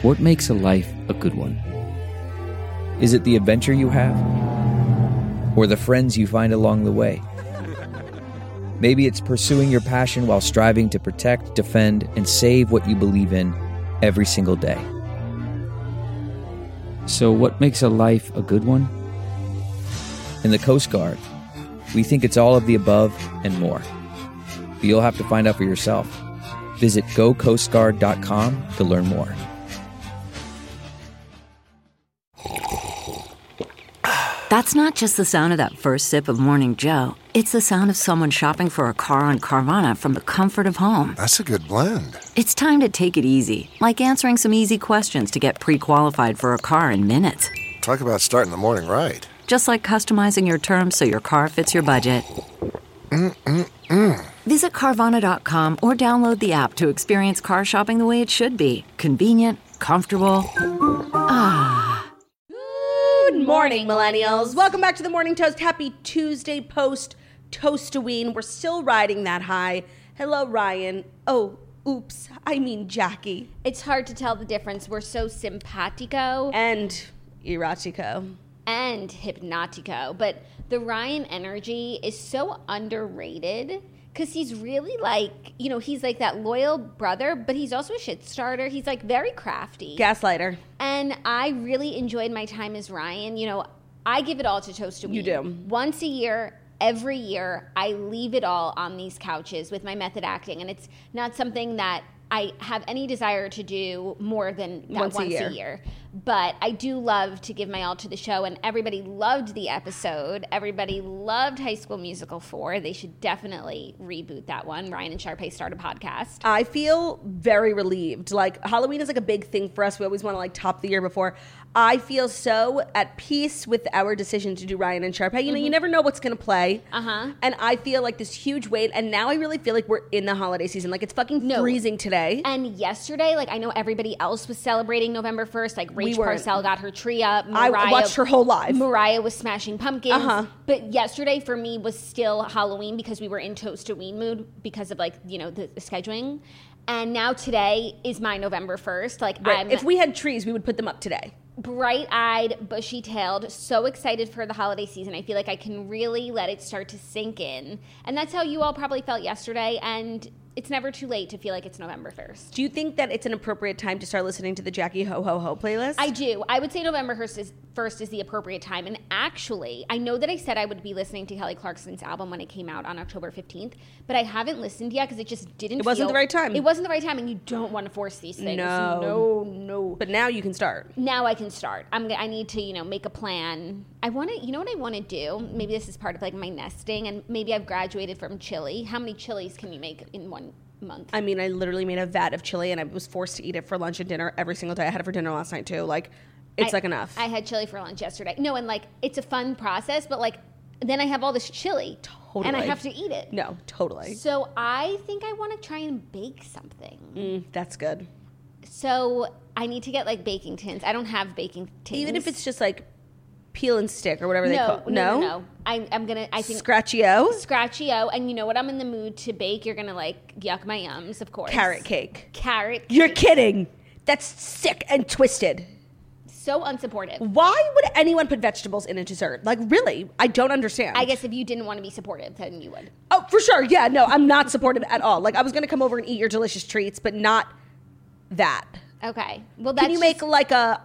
What makes a life a good one? Is it the adventure you have? Or the friends you find along the way? Maybe it's pursuing your passion while striving to protect, defend, and save what you believe in every single day. So what makes a life a good one? In the Coast Guard, we think it's all of the above and more. But you'll have to find out for yourself. Visit gocoastguard.com to learn more. That's not just the sound of that first sip of Morning Joe. It's the sound of someone shopping for a car on Carvana from the comfort of home. That's a good blend. It's time to take it easy, like answering some easy questions to get pre-qualified for a car in minutes. Talk about starting the morning right. Just like customizing your terms so your car fits your budget. Visit Carvana.com or download the app to experience car shopping the way it should be. Convenient, comfortable. Good morning, millennials. Welcome back to the Morning Toast. Happy Tuesday post-Toastoween. We're still riding that high. Hello, Ryan. Oh, oops. I mean Jackie. It's hard to tell the difference. We're so simpatico. And erotico. And hypnotico. But the Ryan energy is so underrated because he's really like, you know, he's like that loyal brother, but he's also a shit starter. He's like very crafty. Gaslighter. And I really enjoyed my time as Ryan. You know, I give it all to Toastoween. You do. Once a year, every year, I leave it all on these couches with my method acting. And it's not something that I have any desire to do more than that once a year. But I do love to give my all to the show, and everybody loved the episode. Everybody loved High School Musical 4. They should definitely reboot that one. Ryan and Sharpay start a podcast. I feel very relieved. Like, Halloween is like a big thing for us. We always want to like top the year before. I feel so at peace with our decision to do Ryan and Sharpay. You know, you never know what's going to play. And I feel like this huge weight, and now I really feel like we're in the holiday season. Like, it's fucking freezing today. And yesterday, like, I know everybody else was celebrating November 1st. Like, Rach Parcell got her tree up. Mariah, I watched her whole live. Mariah was smashing pumpkins. But yesterday, for me, was still Halloween because we were in Toastoween mood because of, like, you know, the scheduling. And now today is my November 1st. Like, if we had trees, we would put them up today. Bright-eyed, bushy-tailed, so excited for the holiday season. I feel like I can really let it start to sink in. And that's how you all probably felt yesterday, and it's never too late to feel like it's November 1st. Do you think that it's an appropriate time to start listening to the Jackie Ho Ho Ho playlist? I do. I would say November 1st is the appropriate time. And actually, I know that I said I would be listening to Kelly Clarkson's album when it came out on October 15th, but I haven't listened yet because it just didn't It wasn't the right time. It wasn't the right time, and you don't want to force these things. No. But now you can start. Now I can start. I need to, you know, make a plan. I want to, you know what I want to do? Maybe this is part of like my nesting, and maybe I've graduated from chili. How many chilies can you make in one month? I mean, I literally made a vat of chili, and I was forced to eat it for lunch and dinner every single day. I had it for dinner last night too. Like, it's like enough. I had chili for lunch yesterday. No, and like, it's a fun process, but like, then I have all this chili. Totally. And I have to eat it. No, totally. So I think I want to try and bake something. That's good. So I need to get like baking tins. I don't have baking tins. Even if it's just like peel and stick or whatever they call it. No. I think Scratchy-O. And you know what I'm in the mood to bake? You're going to like yuck my yums, of course. Carrot cake. You're kidding. That's sick and twisted. So unsupportive. Why would anyone put vegetables in a dessert? Like, really? I don't understand. I guess if you didn't want to be supportive, then you would. Oh, for sure. Yeah, no, I'm not supportive at all. Like, I was going to come over and eat your delicious treats, but not that. Okay. Well, that's Can you make like a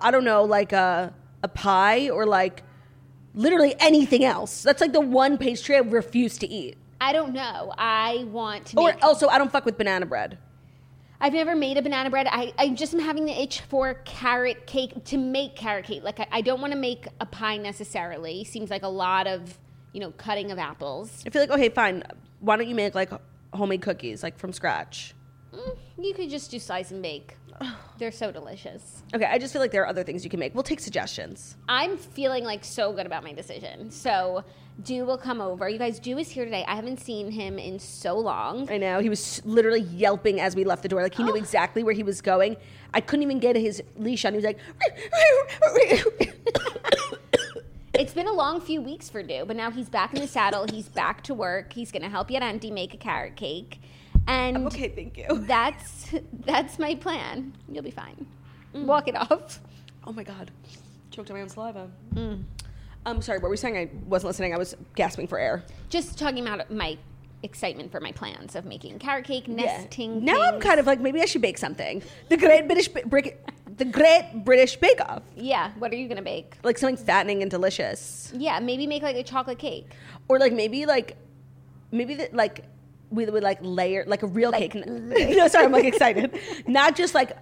pie or like literally anything else? That's like the one pastry I refuse to eat. I don't know. I want to make... Or also, I don't fuck with banana bread. I've never made a banana bread. I just am having the itch for carrot cake, to make carrot cake. Like, I don't want to make a pie necessarily. Seems like a lot of, you know, cutting of apples. I feel like, okay, fine. Why don't you make like homemade cookies, like from scratch? You could just do slice and bake. They're so delicious. Okay, I just feel like there are other things you can make. We'll take suggestions. I'm feeling like so good about my decision. So Dew will come over. You guys, Dew is here today. I haven't seen him in so long. I know. He was literally yelping as we left the door. Like, he knew exactly where he was going. I couldn't even get his leash on. He was like... It's been a long few weeks for Dew, but now he's back in the saddle. He's back to work. He's going to help Yarenti make a carrot cake. And okay, thank you. That's my plan. You'll be fine. Walk it off. Oh my God. Choked on my own saliva. Sorry, what were we saying? I wasn't listening. I was gasping for air. Just talking about my excitement for my plans of making carrot cake, nesting. Now I'm kind of like, maybe I should bake something. The Great British Bake Off. Yeah, what are you gonna bake? Like something fattening and delicious. Yeah, maybe make like a chocolate cake. Or like maybe that we would like layer like a real cake. No, sorry, I'm like excited. Not just like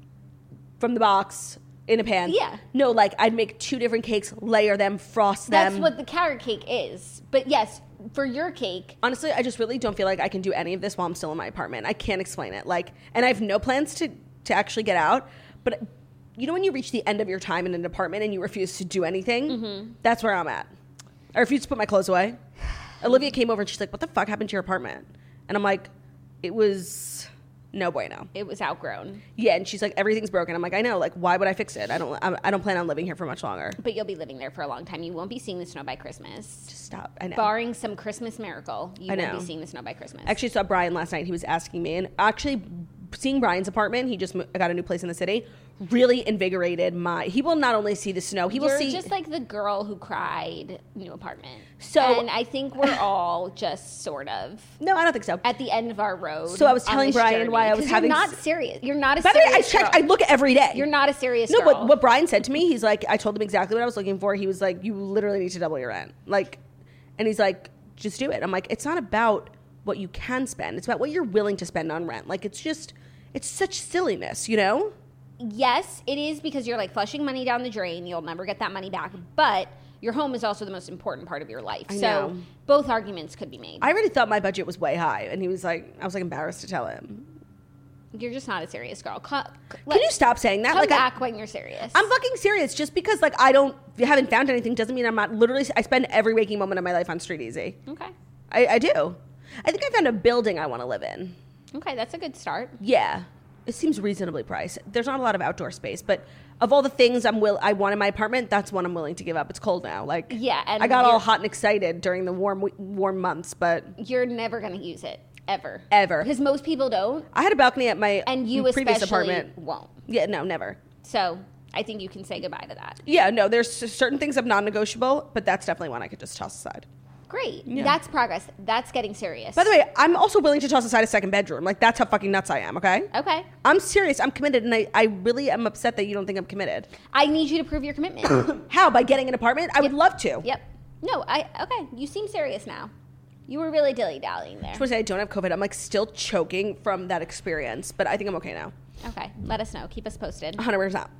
from the box in a pan. Yeah. No, like I'd make 2 different cakes, layer them, frost them. That's what the carrot cake is. But yes, for your cake. Honestly, I just really don't feel like I can do any of this while I'm still in my apartment. I can't explain it. Like, and I have no plans to actually get out. But you know when you reach the end of your time in an apartment and you refuse to do anything? That's where I'm at. I refuse to put my clothes away. Olivia came over and she's like, what the fuck happened to your apartment? And I'm like, it was no bueno. It was outgrown. Yeah, and she's like, everything's broken. I'm like, I know. Like, why would I fix it? I don't plan on living here for much longer. But you'll be living there for a long time. You won't be seeing the snow by Christmas. Just stop. I know. Barring some Christmas miracle, you won't be seeing the snow by Christmas. I actually saw Brian last night. He was asking me, and actually seeing Brian's apartment, he just got a new place in the city, really invigorated he will not only see the snow, he will see. You're just like the girl who cried new apartment. So, and I think we're all just sort of. No, I don't think so. At the end of our road. So I was telling Brian why I was having. You're not serious. You're not a By the way, serious girl. I look every day. You're not a serious girl. No, what Brian said to me, he's like, I told him exactly what I was looking for. He was like, you literally need to double your rent. Like, and he's like, just do it. I'm like, it's not about what you can spend. It's about what you're willing to spend on rent. Like, it's such silliness, you know? Yes, it is, because you're like flushing money down the drain. You'll never get that money back. But your home is also the most important part of your life. So both arguments could be made. I already thought my budget was way high. And he was like, I was like embarrassed to tell him. You're just not a serious girl. Can you stop saying that? Come back when you're serious. I'm fucking serious. Just because like I haven't found anything doesn't mean I'm not. Literally, I spend every waking moment of my life on Street Easy. Okay. I do. I think I found a building I want to live in. Okay, that's a good start. Yeah. It seems reasonably priced. There's not a lot of outdoor space, but of all the things I want in my apartment, that's one I'm willing to give up. It's cold now. Like, yeah, and I got all hot and excited during the warm months, but you're never going to use it ever. Because most people don't. I had a balcony at my previous apartment. Won't. Yeah, no, never. So I think you can say goodbye to that. Yeah, no, there's certain things of non-negotiable, but that's definitely one I could just toss aside. Great. Yeah. That's progress. That's getting serious. By the way, I'm also willing to toss aside a second bedroom. Like, that's how fucking nuts I am, okay? Okay. I'm serious. I'm committed, and I really am upset that you don't think I'm committed. I need you to prove your commitment. How? By getting an apartment? I would love to. Yep. No, okay. You seem serious now. You were really dilly-dallying there. I just want to say I don't have COVID. I'm, like, still choking from that experience, but I think I'm okay now. Okay. Let us know. Keep us posted. 100%.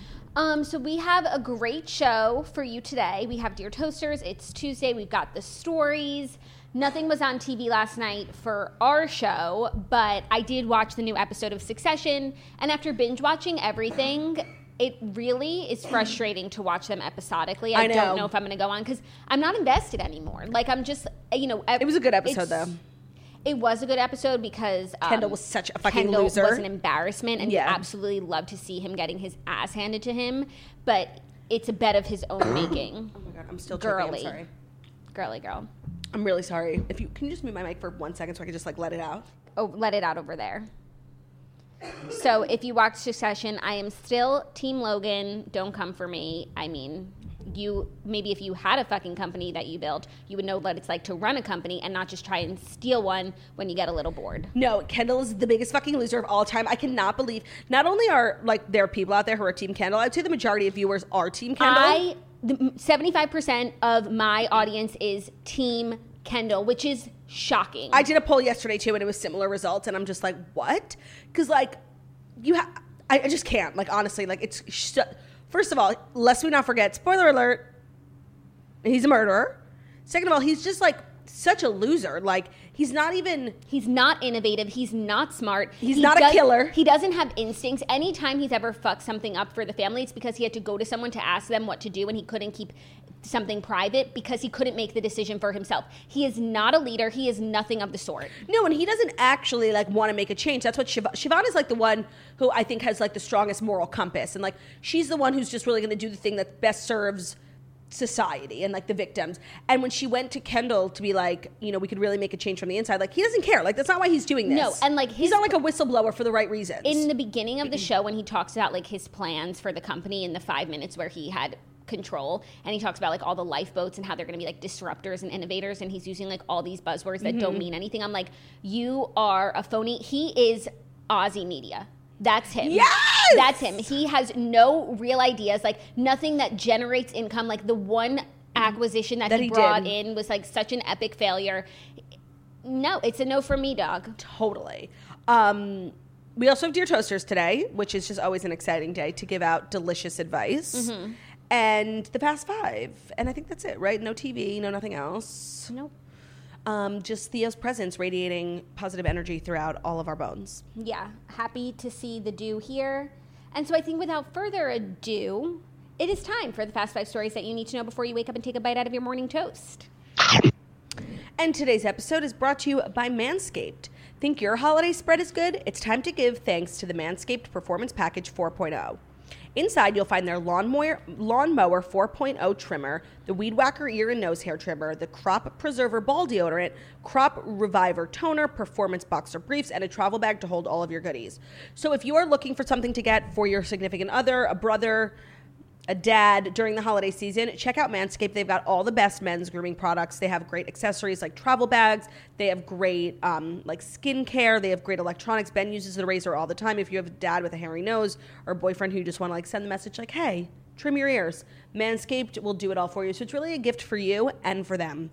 So we have a great show for you today. We have Dear Toasters. It's Tuesday. We've got the stories. Nothing was on TV last night for our show, but I did watch the new episode of Succession. And after binge watching everything, it really is frustrating to watch them episodically. I don't know if I'm going to go on because I'm not invested anymore. Like, I'm just, It was a good episode, though. It was a good episode because Kendall was such a fucking Kendall loser. was an embarrassment, and you absolutely love to see him getting his ass handed to him. But it's a bed of his own making. Oh my God, I'm still girly. Choking. I'm sorry. Girly girl. I'm really sorry. Can you just mute my mic for 1 second so I can just like let it out? Oh, let it out over there. So if you watch Succession, I am still Team Logan. Don't come for me. I mean, maybe if you had a fucking company that you built, you would know what it's like to run a company and not just try and steal one when you get a little bored. No, Kendall is the biggest fucking loser of all time. I cannot believe not only are like there are people out there who are Team Kendall, I'd say the majority of viewers are Team Kendall. 75% of my audience is Team Kendall, which is shocking. I did a poll yesterday too, and it was similar results, and I'm just like, what? Because like I just can't. Like, honestly, like it's. First of all, lest we not forget, spoiler alert, he's a murderer. Second of all, he's just like such a loser. Like, he's not innovative. He's not smart. He's not a killer. He doesn't have instincts. Anytime he's ever fucked something up for the family, it's because he had to go to someone to ask them what to do, and he couldn't keep something private because he couldn't make the decision for himself. He is not a leader. He is nothing of the sort. No, and he doesn't actually like want to make a change. That's what Siobhan is like the one who I think has like the strongest moral compass, and like she's the one who's just really going to do the thing that best serves society and like the victims. And when she went to Kendall to be like, you know, we could really make a change from the inside, like he doesn't care. Like that's not why he's doing this. No, and like he's not like a whistleblower for the right reasons. In the beginning of the show, when he talks about like his plans for the company in the 5 minutes where he had control, and he talks about like all the lifeboats and how they're going to be like disruptors and innovators, and he's using like all these buzzwords that don't mean anything. I'm like, you are a phony. He is Aussie media. That's him. Yes! That's him. He has no real ideas, like nothing that generates income. Like the one acquisition that he brought in was like such an epic failure. No, it's a no for me, dog. Totally. We also have Dear Toasters today, which is just always an exciting day to give out delicious advice. And the Fast Five. And I think that's it, right? No TV, no nothing else. Nope. Just Theo's presence radiating positive energy throughout all of our bones. Yeah, happy to see the do here. And so I think without further ado, it is time for the Fast Five stories that you need to know before you wake up and take a bite out of your morning toast. And today's episode is brought to you by Manscaped. Think your holiday spread is good? It's time to give thanks to the Manscaped Performance Package 4.0. Inside, you'll find their Lawnmower 4.0 trimmer, the Weed Whacker ear and nose hair trimmer, the Crop Preserver ball deodorant, Crop Reviver toner, performance boxer briefs, and a travel bag to hold all of your goodies. So if you are looking for something to get for your significant other, a brother, a dad during the holiday season, check out Manscaped. They've got all the best men's grooming products. They have great accessories like travel bags. They have great like skincare. They have great electronics. Ben uses the razor all the time. If you have a dad with a hairy nose or a boyfriend who you just want to like send the message like, hey, trim your ears, Manscaped will do it all for you. So it's really a gift for you and for them.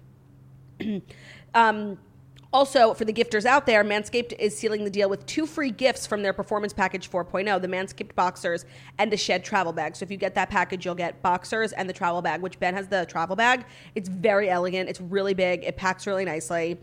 Also, for the gifters out there, Manscaped is sealing the deal with 2 free gifts from their Performance Package 4.0, the Manscaped Boxers and the Shed Travel Bag. So if you get that package, you'll get Boxers and the travel bag, which Ben has the travel bag. It's very elegant. It's really big. It packs really nicely.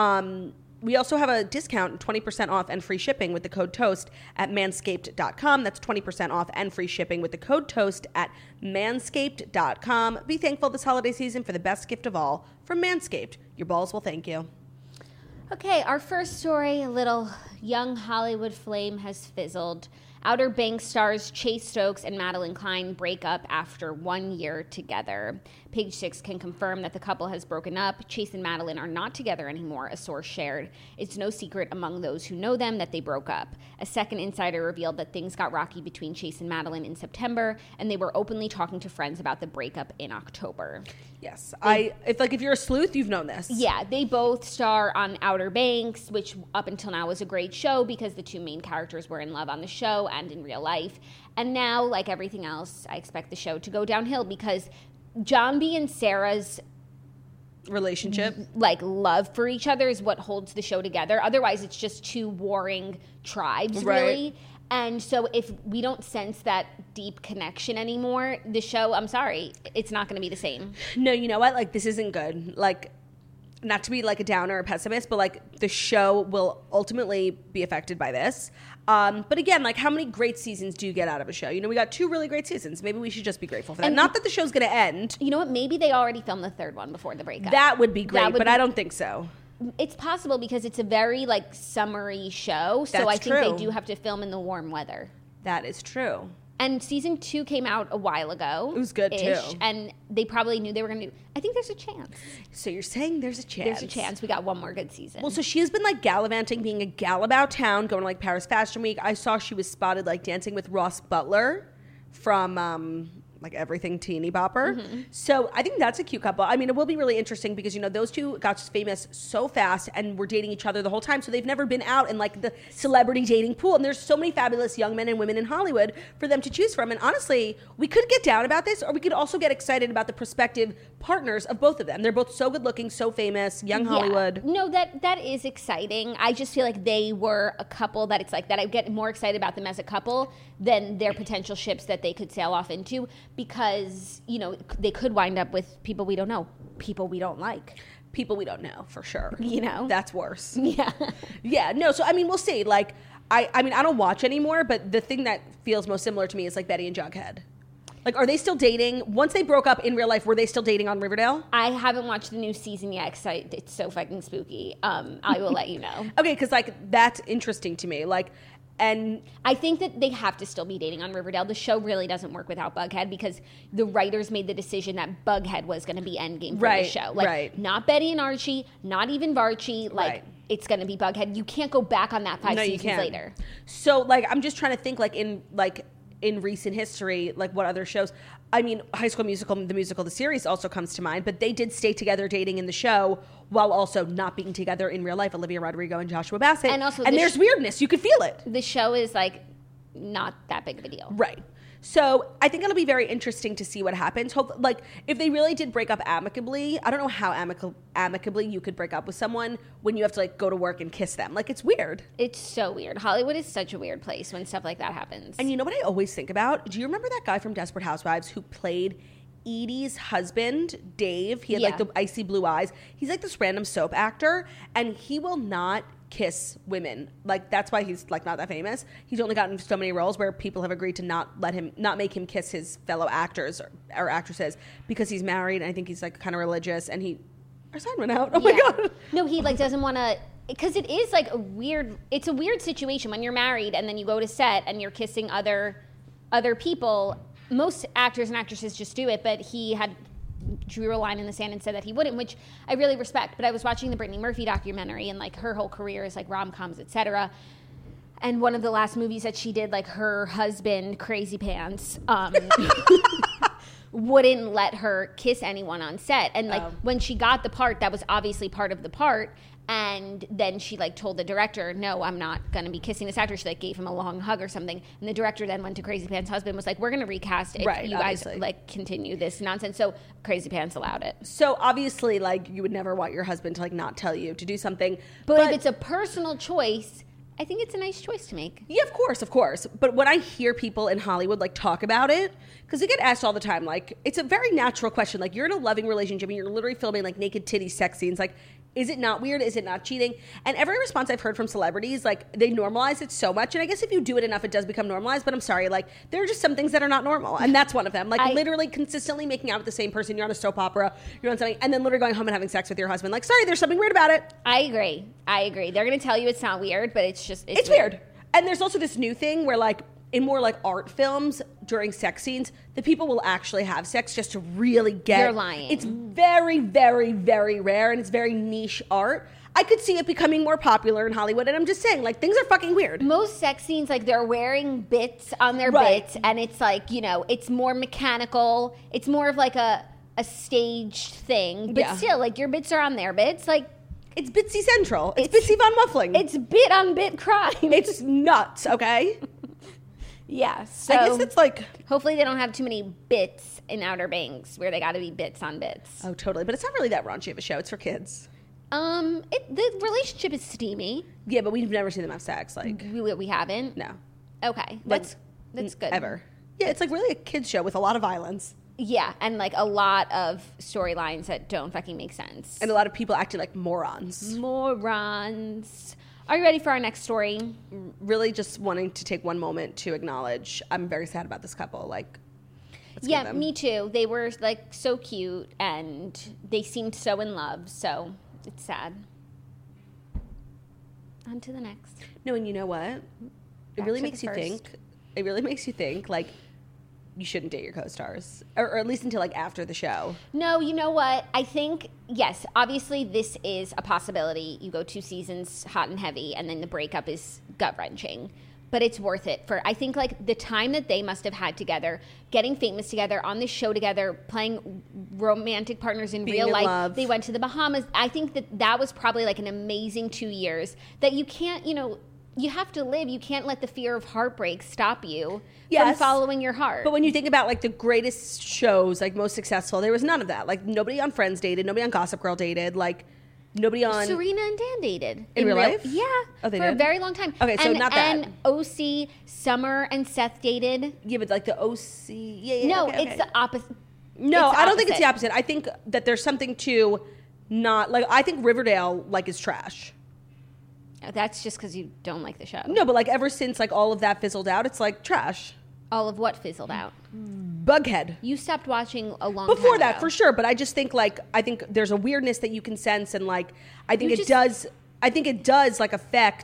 We also have a discount, 20% off and free shipping with the code TOAST at manscaped.com. That's 20% off and free shipping with the code TOAST at manscaped.com. Be thankful this holiday season for the best gift of all from Manscaped. Your balls will thank you. Okay, our first story, a little young Hollywood flame has fizzled. Outer Banks stars Chase Stokes and Madeline Klein break up after 1 year together. Page Six can confirm that the couple has broken up. Chase and Madeline are not together anymore, a source shared. It's no secret among those who know them that they broke up. A second insider revealed that things got rocky between Chase and Madeline in September, and they were openly talking to friends about the breakup in October. Yes. If you're a sleuth, you've known this. Yeah, they both star on Outer Banks, which up until now was a great show because the two main characters were in love on the show and in real life. And now, like everything else, I expect the show to go downhill because John B. and Sarah's relationship, like love for each other, is what holds the show together. Otherwise, it's just two warring tribes, right. Really. And so if we don't sense that deep connection anymore, the show, I'm sorry, it's not going to be the same. No, you know what? Like, this isn't good. Like, not to be like a downer or a pessimist, but like the show will ultimately be affected by this. But again, like how many great seasons do you get out of a show? You know, we got 2 really great seasons. Maybe we should just be grateful for that. And not that the show's going to end. You know what? Maybe they already filmed the 3rd one before the breakup. That would be great, but I don't think so. It's possible because it's a very like summery show. So I think they do have to film in the warm weather. That is true. And season 2 came out a while ago. It was good too. And they probably knew they were going to do. I think there's a chance. So you're saying there's a chance? There's a chance. We got one more good season. Well, so she has been like gallivanting, being a gal about town, going to like Paris Fashion Week. I saw she was spotted like dancing with Ross Butler from like Everything Teeny Bopper. Mm-hmm. So I think that's a cute couple. I mean, it will be really interesting because, you know, those two got famous so fast and were dating each other the whole time. So they've never been out in like the celebrity dating pool. And there's so many fabulous young men and women in Hollywood for them to choose from. And honestly, we could get down about this, or we could also get excited about the prospective partners of both of them. They're both so good looking, so famous, young Hollywood. No, that is exciting. I just feel like they were a couple that it's like that I get more excited about them as a couple than their potential ships that they could sail off into, because, you know, they could wind up with people we don't know, people we don't like. People we don't know, for sure. You know? That's worse. Yeah. Yeah, no, so, I mean, we'll see. Like, I mean, I don't watch anymore, but the thing that feels most similar to me is, like, Betty and Jughead. Like, are they still dating? Once they broke up in real life, were they still dating on Riverdale? I haven't watched the new season yet because it's so fucking spooky. I will let you know. Okay, because, like, that's interesting to me. Like, And I think that they have to still be dating on Riverdale. The show really doesn't work without Bughead because the writers made the decision that Bughead was going to be endgame for the show. Like, not Betty and Archie, not even Varchie. Like, it's going to be Bughead. You can't go back on that 5 seasons later. So, like, I'm just trying to think, like, in recent history, like, what other shows. I mean, High School Musical, the musical, the series also comes to mind, but they did stay together dating in the show while also not being together in real life. Olivia Rodrigo and Joshua Bassett. And there's weirdness. You could feel it. The show is, like, not that big of a deal. Right. So I think it'll be very interesting to see what happens. Like, if they really did break up amicably, I don't know how amicably you could break up with someone when you have to, like, go to work and kiss them. Like, it's weird. It's so weird. Hollywood is such a weird place when stuff like that happens. And you know what I always think about? Do you remember that guy from Desperate Housewives who played Edie's husband, Dave? He had, like, the icy blue eyes. He's, like, this random soap actor, and he will not kiss women. Like, that's why he's, like, not that famous. He's only gotten so many roles where people have agreed to not make him kiss his fellow actors or actresses because he's married, and I think he's, like, kind of religious, and our sign went out. Oh my God. No, he, like, doesn't want to, because it is, like, it's a weird situation when you're married and then you go to set and you're kissing other people. Most actors and actresses just do it, but he drew a line in the sand and said that he wouldn't, which I really respect. But I was watching the Brittany Murphy documentary, and, like, her whole career is, like, rom-coms, etc. And one of the last movies that she did, like, her husband, Crazy Pants, wouldn't let her kiss anyone on set. And, like, when she got the part, that was obviously part of the part. And then she, like, told the director, no, I'm not going to be kissing this actor. She, like, gave him a long hug or something. And the director then went to Crazy Pants' husband, was like, we're going to recast it. You guys, like, continue this nonsense. So Crazy Pants allowed it. So obviously, like, you would never want your husband to, like, not tell you to do something. But if it's a personal choice, I think it's a nice choice to make. Yeah, of course. But when I hear people in Hollywood, like, talk about it, because they get asked all the time, like, it's a very natural question. Like, you're in a loving relationship and you're literally filming, like, naked titty sex scenes. Like, is it not weird? Is it not cheating? And every response I've heard from celebrities, like, they normalize it so much. And I guess if you do it enough, it does become normalized. But I'm sorry, like, there are just some things that are not normal. And that's one of them. Like, literally consistently making out with the same person. You're on a soap opera, you're on something, and then literally going home and having sex with your husband. Like, sorry, there's something weird about it. I agree. They're going to tell you it's not weird, but it's just, it's weird. And there's also this new thing where, like, in more, like, art films, during sex scenes, the people will actually have sex just to really get... They're lying. It's very, very, very rare, and it's very niche art. I could see it becoming more popular in Hollywood, and I'm just saying, like, things are fucking weird. Most sex scenes, like, they're wearing bits on their bits, and it's, like, you know, it's more mechanical. It's more of, like, a staged thing. But still, like, your bits are on their bits. Like, it's Bitsy Central. It's Bitsy Von Muffling. It's bit on bit crime. It's nuts, okay? Yeah, so I guess it's like... Hopefully they don't have too many bits in Outer Banks where they got to be bits on bits. Oh, totally. But it's not really that raunchy of a show. It's for kids. The relationship is steamy. Yeah, but we've never seen them have sex. Like, we haven't? No. Okay. That's good. Ever. Yeah, it's like really a kids show with a lot of violence. Yeah, and, like, a lot of storylines that don't fucking make sense. And a lot of people acting like morons. Are you ready for our next story? Really just wanting to take one moment to acknowledge I'm very sad about this couple. Like, yeah, me too. They were, like, so cute and they seemed so in love. So it's sad. On to the next. No, and you know what? It really makes you think, like, you shouldn't date your co-stars, or at least until, like, after the show. No, you know what? I think, yes, obviously this is a possibility. You go 2 seasons hot and heavy, and then the breakup is gut-wrenching. But it's worth it for, I think, like, the time that they must have had together, getting famous together, on this show together, playing romantic partners in real life. Love. They went to the Bahamas. I think that was probably, like, an amazing 2 years that you can't, you know, you have to live. You can't let the fear of heartbreak stop you from following your heart. But when you think about, like, the greatest shows, like, most successful, there was none of that. Like, nobody on Friends dated. Nobody on Gossip Girl dated. Like, nobody on... Serena and Dan dated. In real life? Yeah. Oh, they for did? a very long time. Okay, so not that. And OC, Summer and Seth dated. Yeah, but, like, the OC... Yeah, no, okay. it's the opposite. No, I don't think it's the opposite. I think that there's something to not... Like, I think Riverdale, like, is trash. That's just because you don't like the show. No, but, like, ever since, like, all of that fizzled out, it's, like, trash. All of what fizzled out? Bughead. You stopped watching a long time before that, ago. for sure. But I just think, like, I think there's a weirdness that you can sense, and, like, I think it does, like, affect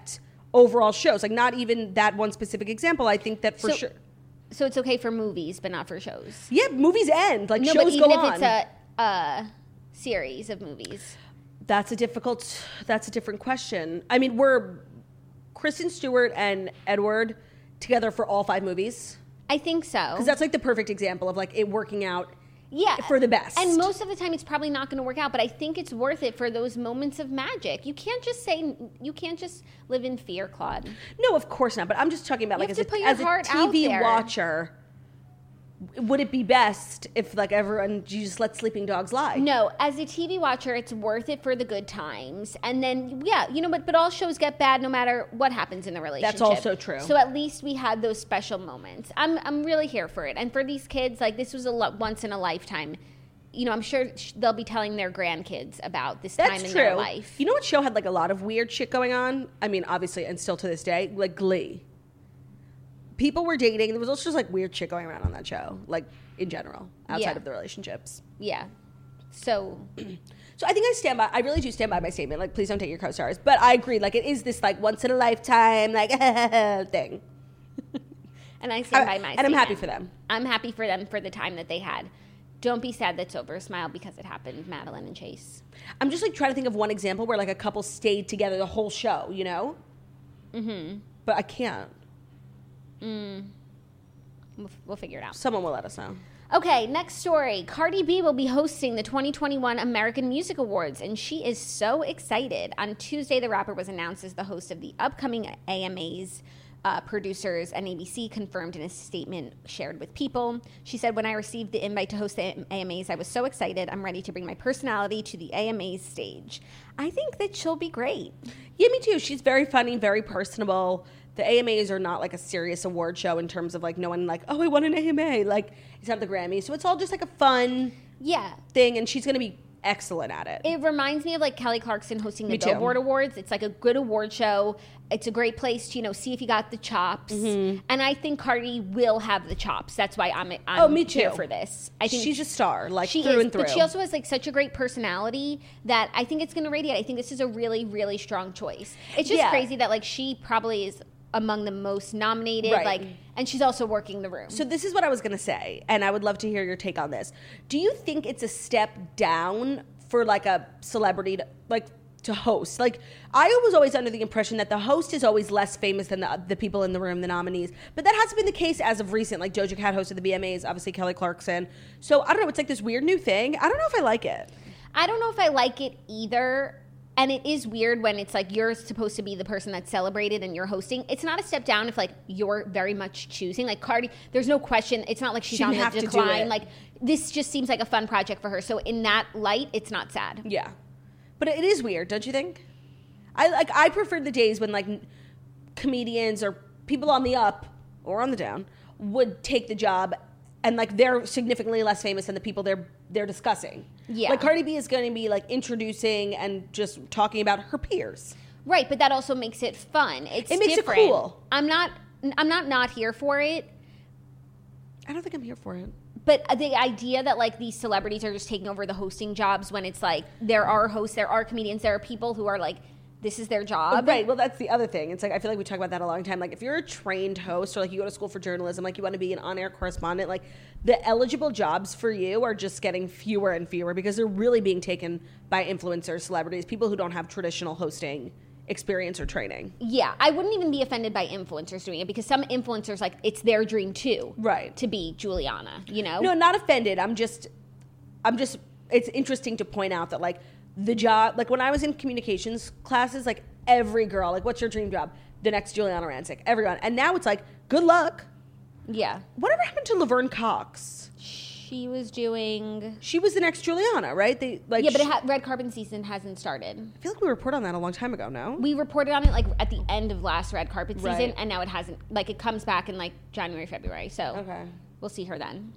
overall shows. Like, not even that one specific example. I think that for sure. So it's okay for movies, but not for shows. Yeah, movies end. Like, no, shows but even go if on. It's a series of movies. That's a different question. I mean, were Kristen Stewart and Edward together for all 5 movies? I think so. Because that's like the perfect example of like it working out for the best. And most of the time it's probably not going to work out, but I think it's worth it for those moments of magic. You can't just live in fear, Claude. No, of course not. But I'm just talking about like as a TV watcher, would it be best if like everyone you just let sleeping dogs lie? No, as a TV watcher, it's worth it for the good times. And then but all shows get bad no matter what happens in the relationship. That's also true. So at least we had those special moments. I'm really here for it. And for these kids, like this was once in a lifetime. I'm sure they'll be telling their grandkids about this time in their life. You know what show had like a lot of weird shit going on? I mean, obviously, and still to this day, like Glee. People were dating. There was also just like weird shit going around on that show, like in general, outside of the relationships. Yeah. So I think I really do stand by my statement. Like, please don't date your co-stars. But I agree. Like, it is this like once in a lifetime like thing. And I stand by my statement. And I'm happy for them. I'm happy for them for the time that they had. Don't be sad that's over. Smile because it happened, Madeline and Chase. I'm just like trying to think of one example where like a couple stayed together the whole show, you know? Mm-hmm. But I can't. We'll figure it out. Someone will let us know. Okay, next story. Cardi B will be hosting the 2021 American Music Awards, and she is so excited. On Tuesday, the rapper was announced as the host of the upcoming AMAs. Producers and ABC confirmed in a statement shared with People. She said, when I received the invite to host the AMAs, I was so excited. I'm ready to bring my personality to the AMAs stage. I think that she'll be great. Yeah, me too. She's very funny, very personable. The AMAs are not like a serious award show in terms of like no one like, oh, I won an AMA. Like, it's not the Grammys. So it's all just like a fun thing, and she's going to be excellent at it. It reminds me of like Kelly Clarkson hosting the Billboard Awards. It's like a good award show. It's a great place to, see if you got the chops. Mm-hmm. And I think Cardi will have the chops. That's why I'm me too. Here for this. I think she's a star, like she through is, and through. But she also has like such a great personality that I think it's going to radiate. I think this is a really, really strong choice. It's just crazy that like she probably is among the most nominated, and she's also working the room. So this is what I was going to say, and I would love to hear your take on this. Do you think it's a step down for like a celebrity to host? Like, I was always under the impression that the host is always less famous than the people in the room, the nominees. But that hasn't been the case as of recent. Like, Doja Cat hosted the VMAs, obviously Kelly Clarkson. So I don't know. It's like this weird new thing. I don't know if I like it. I don't know if I like it either. And it is weird when it's like you're supposed to be the person that's celebrated and you're hosting. It's not a step down if like you're very much choosing. Like Cardi, there's no question. It's not like she's on the decline. Like, this just seems like a fun project for her. So in that light, it's not sad. Yeah. But it is weird, don't you think? I prefer the days when like comedians or people on the up or on the down would take the job and like they're significantly less famous than the people they're discussing. Yeah. Like Cardi B is going to be like introducing and just talking about her peers. Right, but that also makes it fun. It makes different. It cool. I'm not here for it. I don't think I'm here for it. But the idea that like these celebrities are just taking over the hosting jobs when it's like there are hosts, there are comedians, there are people who are like, this is their job. Right. Well, that's the other thing. It's like, I feel like we talk about that a long time. Like, if you're a trained host or like you go to school for journalism, like you want to be an on-air correspondent, like the eligible jobs for you are just getting fewer and fewer because they're really being taken by influencers, celebrities, people who don't have traditional hosting experience or training. Yeah. I wouldn't even be offended by influencers doing it because some influencers, like, it's their dream too. Right. To be Giuliana, you know? No, not offended. I'm just, it's interesting to point out that like, the job, like when I was in communications classes, like every girl, like, what's your dream job? The next Giuliana Rancic, everyone. And now it's like, good luck. Yeah. Whatever happened to Laverne Cox? She was the next Giuliana, right? But red carpet season hasn't started. I feel like we reported on that a long time ago, no? We reported on it like at the end of last red carpet season, and now it hasn't. Like, it comes back in like January, February. So okay, we'll see her then.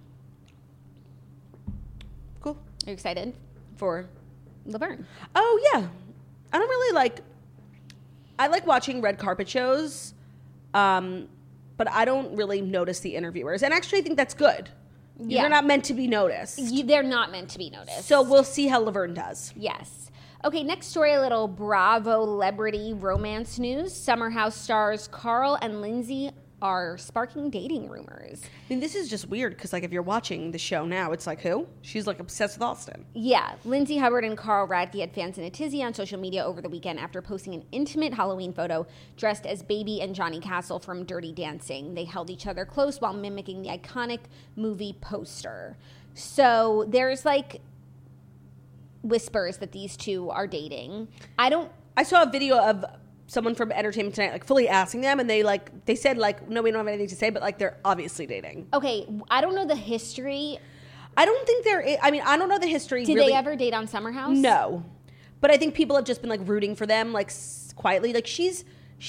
Cool. Are you excited for Laverne? Oh yeah, I don't really I like watching red carpet shows, but I don't really notice the interviewers, and actually I think that's good. Yeah. They're not meant to be noticed. They're not meant to be noticed. So we'll see how Laverne does. Yes. Okay, next story, a little Bravo celebrity romance news. Summer House stars Carl and Lindsay are sparking dating rumors. I mean, this is just weird because, like, if you're watching the show now, it's like, who? She's, like, obsessed with Austin. Yeah. Lindsay Hubbard and Carl Radke had fans in a tizzy on social media over the weekend after posting an intimate Halloween photo dressed as Baby and Johnny Castle from Dirty Dancing. They held each other close while mimicking the iconic movie poster. So there's, like, whispers that these two are dating. I saw a video of someone from Entertainment Tonight, like, fully asking them, and they said, like, no, we don't have anything to say, but, like, they're obviously dating. Okay, I don't know the history. I don't think I don't know the history. Did they ever date on Summer House? No. But I think people have just been, like, rooting for them, like, quietly. Like, she's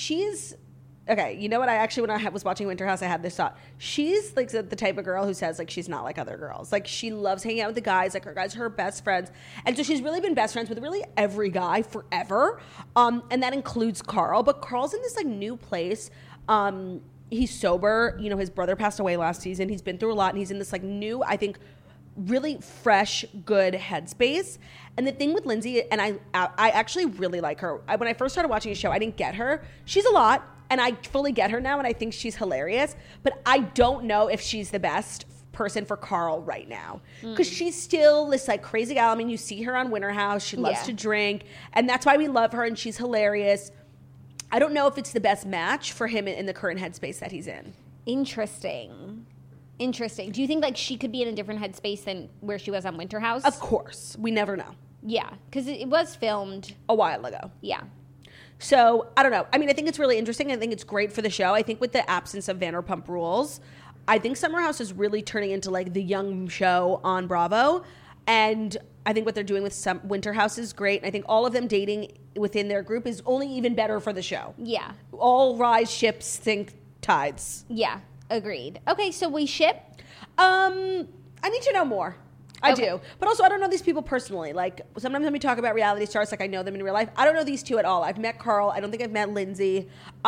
okay, you know what? When I was watching Winter House, I had this thought. She's, like, the type of girl who says, like, she's not like other girls. Like, she loves hanging out with the guys. Like, her guys are her best friends. And so she's really been best friends with really every guy forever. And that includes Carl. But Carl's in this, like, new place. He's sober. You know, his brother passed away last season. He's been through a lot. And he's in this, like, new, I think, really fresh, good headspace. And the thing with Lindsay, and I actually really like her. When I first started watching the show, I didn't get her. She's a lot. And I fully get her now, and I think she's hilarious. But I don't know if she's the best person for Carl right now. Because she's still this, like, crazy gal. I mean, you see her on Winter House. She loves to drink. And that's why we love her, and she's hilarious. I don't know if it's the best match for him in the current headspace that he's in. Interesting. Do you think, like, she could be in a different headspace than where she was on Winter House? Of course. We never know. Yeah, because it was filmed a while ago. Yeah. So, I don't know. I mean, I think it's really interesting. I think it's great for the show. I think with the absence of Vanderpump Rules, I think Summer House is really turning into, like, the young show on Bravo. And I think what they're doing with Winter House is great. And I think all of them dating within their group is only even better for the show. Yeah. All rise ships, think tides. Yeah, agreed. Okay, so we ship? I need to know more. I do. But also, I don't know these people personally. Like, sometimes when we talk about reality stars, like, I know them in real life. I don't know these two at all. I've met Carl. I don't think I've met Lindsay.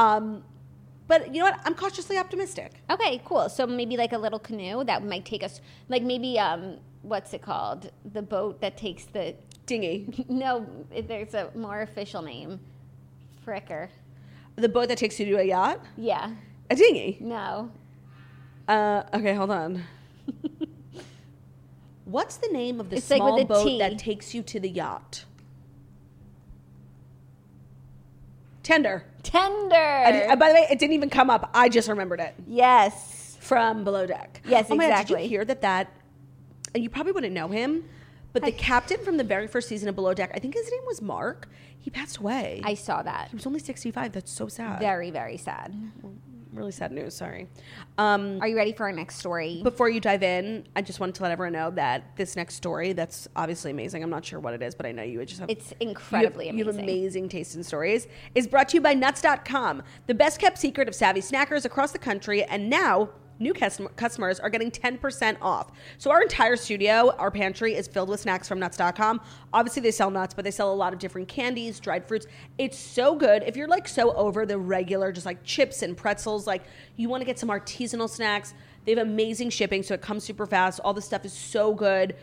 But you know what? I'm cautiously optimistic. Okay, cool. So maybe, like, a little canoe that might take us, like, maybe, what's it called? The boat that takes the... Dinghy. No, there's a more official name. Fricker. The boat that takes you to a yacht? Yeah. A dinghy? No. Okay, hold on. What's the name of the small boat that takes you to the yacht? Tender. By the way, it didn't even come up. I just remembered it. Yes. From Below Deck. Yes, oh my exactly. God, did you hear that? And you probably wouldn't know him, but the captain from the very first season of Below Deck, I think his name was Mark. He passed away. I saw that. He was only 65. That's so sad. Very, very sad. Really sad news, sorry. Are you ready for our next story? Before you dive in, I just wanted to let everyone know that this next story, that's obviously amazing. I'm not sure what it is, but I know you would just have... It's incredibly amazing. You have amazing taste in stories. Is brought to you by Nuts.com, the best kept secret of savvy snackers across the country, and now... new customers are getting 10% off. So our entire studio, our pantry, is filled with snacks from Nuts.com. Obviously, they sell nuts, but they sell a lot of different candies, dried fruits. It's so good. If you're, like, so over the regular, just, like, chips and pretzels, like, you want to get some artisanal snacks, they have amazing shipping, so it comes super fast. All the stuff is so good.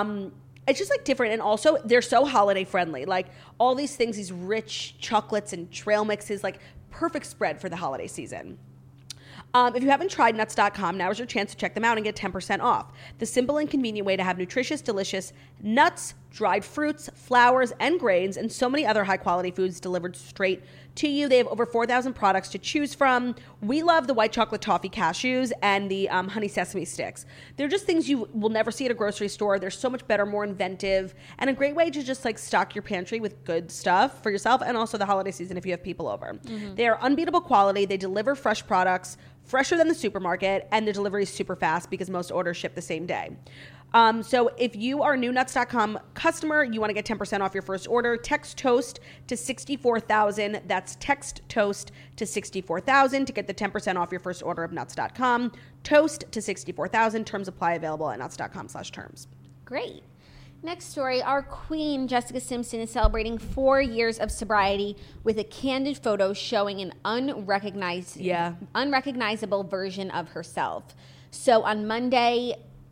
It's just, like, different. And also, they're so holiday friendly. Like, all these things, these rich chocolates and trail mixes, like, perfect spread for the holiday season. If you haven't tried Nuts.com, now is your chance to check them out and get 10% off. The simple and convenient way to have nutritious, delicious nuts, dried fruits, flours, and grains, and so many other high-quality foods delivered straight to you. They have over 4,000 products to choose from. We love the white chocolate toffee cashews and the honey sesame sticks. They're just things you will never see at a grocery store. They're so much better, more inventive, and a great way to just, like, stock your pantry with good stuff for yourself and also the holiday season if you have people over. Mm-hmm. They are unbeatable quality. They deliver fresh products, fresher than the supermarket, and the delivery is super fast because most orders ship the same day. So if you are a new Nuts.com customer, you want to get 10% off your first order, text TOAST to 64,000. That's text TOAST to 64,000 to get the 10% off your first order of Nuts.com. TOAST to 64,000. Terms apply, available at Nuts.com/terms. Great. Next story, our queen, Jessica Simpson, is celebrating 4 years of sobriety with a candid photo showing an unrecognizable version of herself. So on Monday,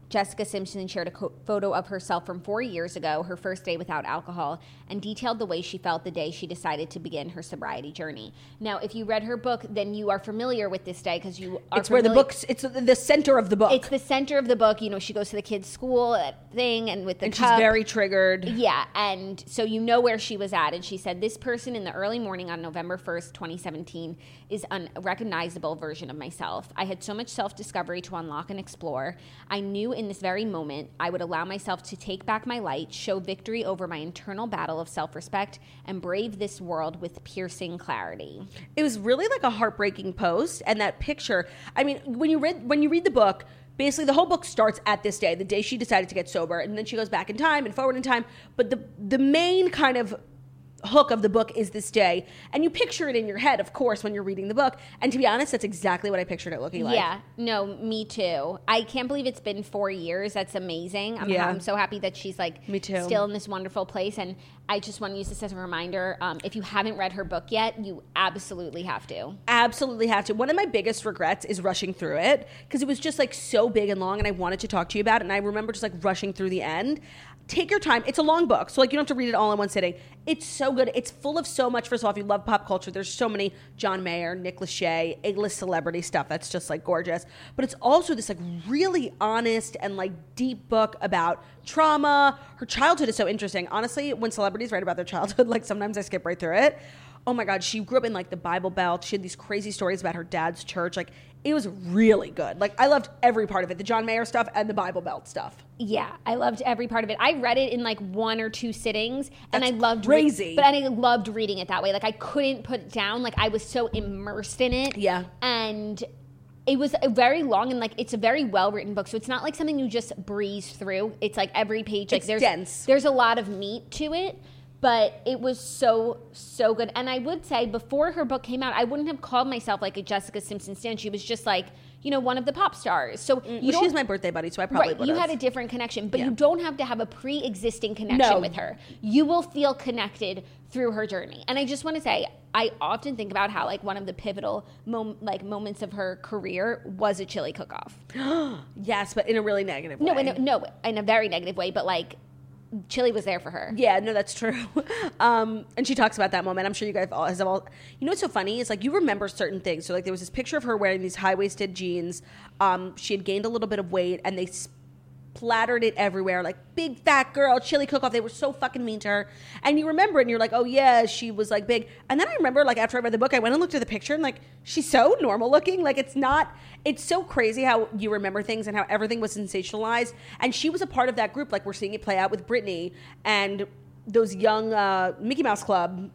Jessica Simpson shared a photo of herself from 4 years ago, her first day without alcohol, and detailed the way she felt the day she decided to begin her sobriety journey. Now, if you read her book, then you are familiar with this day because you are It's where the book's, it's the center of the book. It's the center of the book. You know, she goes to the kids' school thing and with the and cup. she's very triggered. Yeah, and so you know where she was at. And she said, this person in the early morning on November 1st, 2017 is an unrecognizable version of myself. I had so much self-discovery to unlock and explore. I knew in this very moment I would allow myself to take back my light, show victory over my internal battle of self-respect, and brave this world with piercing clarity. It was really like a heartbreaking post, and that picture, I mean, when you read the book, basically the whole book starts at this day, the day she decided to get sober, and then she goes back in time and forward in time, but the main kind of hook of the book is this day, and you picture it in your head, of course, when you're reading the book, and to be honest, that's exactly what I pictured it looking like. Yeah, no, me too. I can't believe it's been 4 years. That's amazing. I'm so happy that she's like me too. Still in this wonderful place, and I just want to use this as a reminder. If you haven't read her book yet, you absolutely have to. Absolutely have to. One of my biggest regrets is rushing through it, because it was just like so big and long, and I wanted to talk to you about it, and I remember just like rushing through the end. Take your time. It's a long book, so like you don't have to read it all in one sitting. It's so good. It's full of so much. First of all, if you love pop culture, there's so many John Mayer, Nick Lachey, A-list celebrity stuff that's just like gorgeous. But it's also this like really honest and like deep book about trauma. Her childhood is so interesting. Honestly, when celebrities write about their childhood, like sometimes I skip right through it. Oh my God, she grew up in like the Bible Belt. She had these crazy stories about her dad's church. Like it was really good. Like I loved every part of it, the John Mayer stuff and the Bible Belt stuff. Yeah, I loved every part of it. I read it in like 1 or 2 sittings, and I loved crazy. But I loved reading it that way. Like I couldn't put it down. Like I was so immersed in it. Yeah, and it was a very long and like it's a very well written book. So it's not like something you just breeze through. It's like every page. Like it's dense. There's a lot of meat to it. But it was so good. And I would say before her book came out, I wouldn't have called myself like a Jessica Simpson stan. She was just like, you know, one of the pop stars. So she's my birthday buddy, so I probably would have. You had a different connection, but you don't have to have a pre-existing connection with her. You will feel connected through her journey. And I just want to say, I often think about how like one of the pivotal moments of her career was a chili cook-off. Yes, but in a really negative way. No, in a very negative way, but like chili was there for her. Yeah, no, that's true. And she talks about that moment. I'm sure you guys all, you know what's so funny is like you remember certain things. So like there was this picture of her wearing these high-waisted jeans. She had gained a little bit of weight, and they splattered it everywhere, like big fat girl, chili cook-off. They were so fucking mean to her. And you remember it, and you're like, oh yeah, she was like big. And then I remember like after I read the book, I went and looked at the picture, and like she's so normal looking. Like it's so crazy how you remember things and how everything was sensationalized. And she was a part of that group. Like we're seeing it play out with Britney and those young Mickey Mouse Club.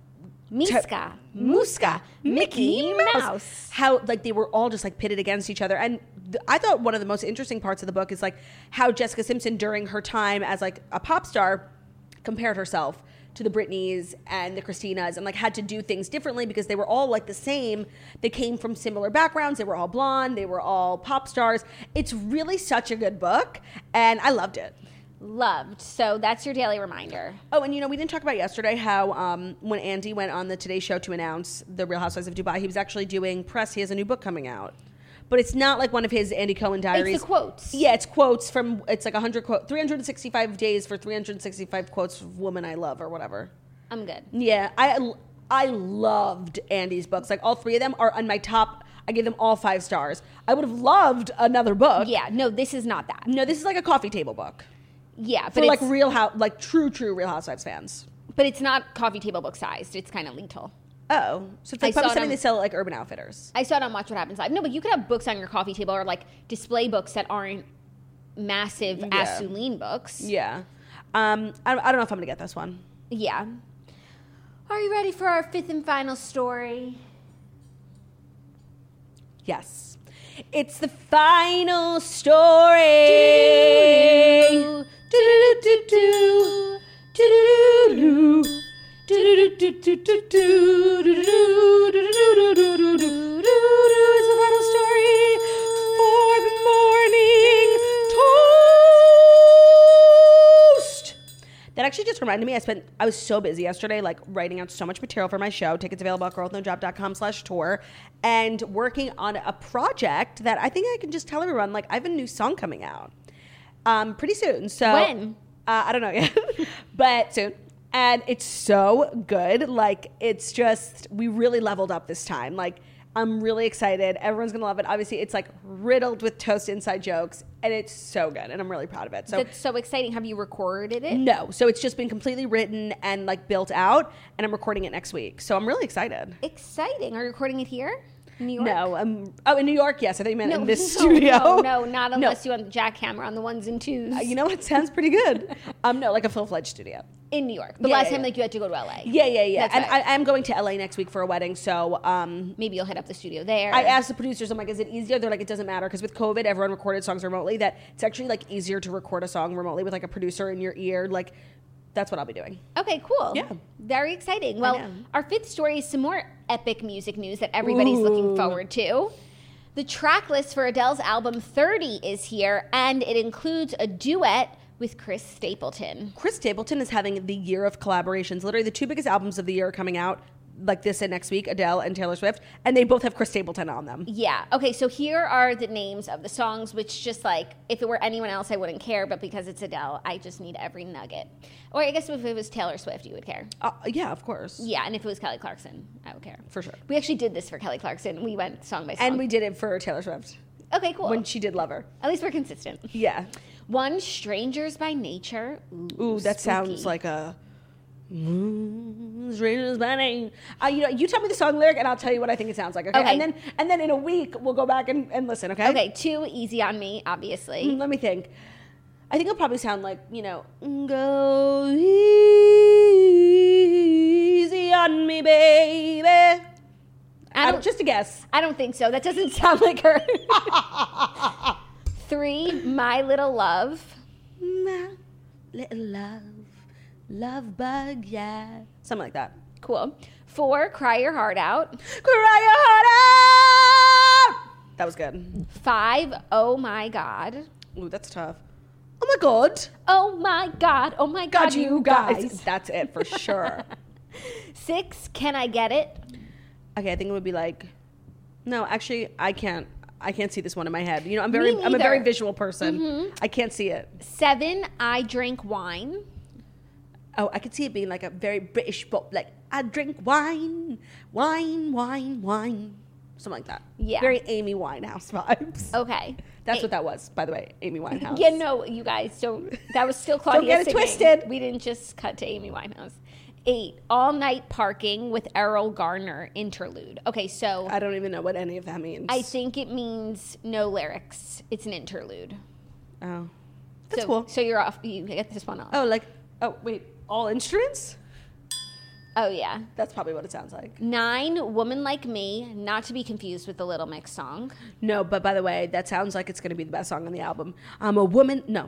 Muska, Mickey Mouse. How like they were all just like pitted against each other. And I thought one of the most interesting parts of the book is like how Jessica Simpson during her time as like a pop star compared herself to the Britneys and the Christinas and like had to do things differently because they were all like the same. They came from similar backgrounds. They were all blonde. They were all pop stars. It's really such a good book, and I loved it. Loved. So that's your daily reminder. Oh, and you know, we didn't talk about yesterday how when Andy went on the Today Show to announce the Real Housewives of Dubai, he was actually doing press. He has a new book coming out. But it's not like one of his Andy Cohen diaries. It's the quotes. Yeah, it's quotes from, it's like 100 quotes, 365 days for 365 quotes of woman I love or whatever. I'm good. Yeah, I loved Andy's books. Like all 3 of them are on my top. I gave them all 5 stars. I would have loved another book. Yeah, no, this is not that. No, this is like a coffee table book. Yeah, but for like true Real Housewives fans. But it's not coffee table book sized. It's kind of lethal. Oh, so it's like probably something they sell at like Urban Outfitters. I saw it on Watch What Happens Live. No, but you could have books on your coffee table or like display books that aren't massive Assuline books. Yeah. I don't know if I'm gonna get this one. Yeah. Are you ready for our 5th and final story? Yes. It's the final story. It's the final story for the morning toast. That actually just reminded me, I was so busy yesterday, like writing out so much material for my show. Tickets available at girlwithnojob.com/tour, and working on a project that I think I can just tell everyone, like I have a new song coming out. Pretty soon. So When? I don't know yet, but soon. And it's so good. Like, it's just, we really leveled up this time. Like, I'm really excited. Everyone's going to love it. Obviously, it's like riddled with Toast inside jokes, and it's so good, and I'm really proud of it. So That's so exciting. Have you recorded it? no. So it's just been completely written and like built out, and I'm recording it next week. So I'm really excited. Exciting. Are you recording it here? In New York? No. In New York, yes. I think you meant in this studio. No, not unless you want the jackhammer on the ones and twos. You know what? Sounds pretty good. No, like a full-fledged studio. In New York. But Yeah, last yeah, time, yeah. like, you had to go to LA. Yeah. That's And right. I'm going to LA next week for a wedding, so Maybe you'll hit up the studio there. I asked the producers, I'm like, is it easier? They're like, it doesn't matter, because with COVID, everyone recorded songs remotely, that it's actually like easier to record a song remotely with like a producer in your ear. Like, that's what I'll be doing. Okay, cool. Yeah. Very exciting. Well, know. our fifth story is some more epic music news that everybody's looking forward to. The track list for Adele's album 30 is here, and it includes a duet with Chris Stapleton. Chris Stapleton is having the year of collaborations. Literally, the two biggest albums of the year are coming out, like this and next week, Adele and Taylor Swift, and they both have Chris Stapleton on them. Yeah. Okay, so here are the names of the songs, which just like, if it were anyone else, I wouldn't care, but because it's Adele, I just need every nugget. Or I guess if it was Taylor Swift, you would care. Yeah, of course. Yeah, and if it was Kelly Clarkson, I would care. For sure. We actually did this for Kelly Clarkson. We went song by song. And we did it for Taylor Swift Okay, cool. when she did Lover. At least we're consistent. Yeah. One, Strangers by Nature. Ooh, that spooky. sounds like a... Strangers by name. You tell me the song lyric and I'll tell you what I think it sounds like. Okay. Okay. And then in a week we'll go back and listen. Okay. Okay, too easy on me, obviously. Let me think. I think it'll probably sound like, go easy on me, baby. Just a guess. I don't think so. That doesn't sound like her. 3, My Little Love. My little love bug, yeah. Something like that. Cool. 4, Cry Your Heart Out. Cry your heart out. That was good. 5, Oh My God. Ooh, that's tough. Oh my God. Oh my God. Oh my God, you guys. That's it for sure. 6, Can I Get It? Okay, I think it would be like, no, actually, I can't see this one in my head. I'm Me a very neither. visual person. I can't see it. 7, I Drink Wine. Oh, I could see it being like a very British pop, like I drink wine, wine, wine, wine, something like that. Yeah. Very Amy Winehouse vibes. Okay. That's what that was, by the way, Amy Winehouse. Yeah, no, you guys don't. That was still Claudia get it singing. twisted. We didn't just cut to Amy Winehouse. 8, All Night Parking with Errol Garner interlude. Okay, so I don't even know what any of that means. I think it means no lyrics. It's an interlude. Oh, that's so, cool. So you're off. You get this one off. Oh, wait, all instruments? Oh yeah. That's probably what it sounds like. 9, Woman Like Me, not to be confused with the Little Mix song. No, but by the way, that sounds like it's going to be the best song on the album. I'm a woman. No.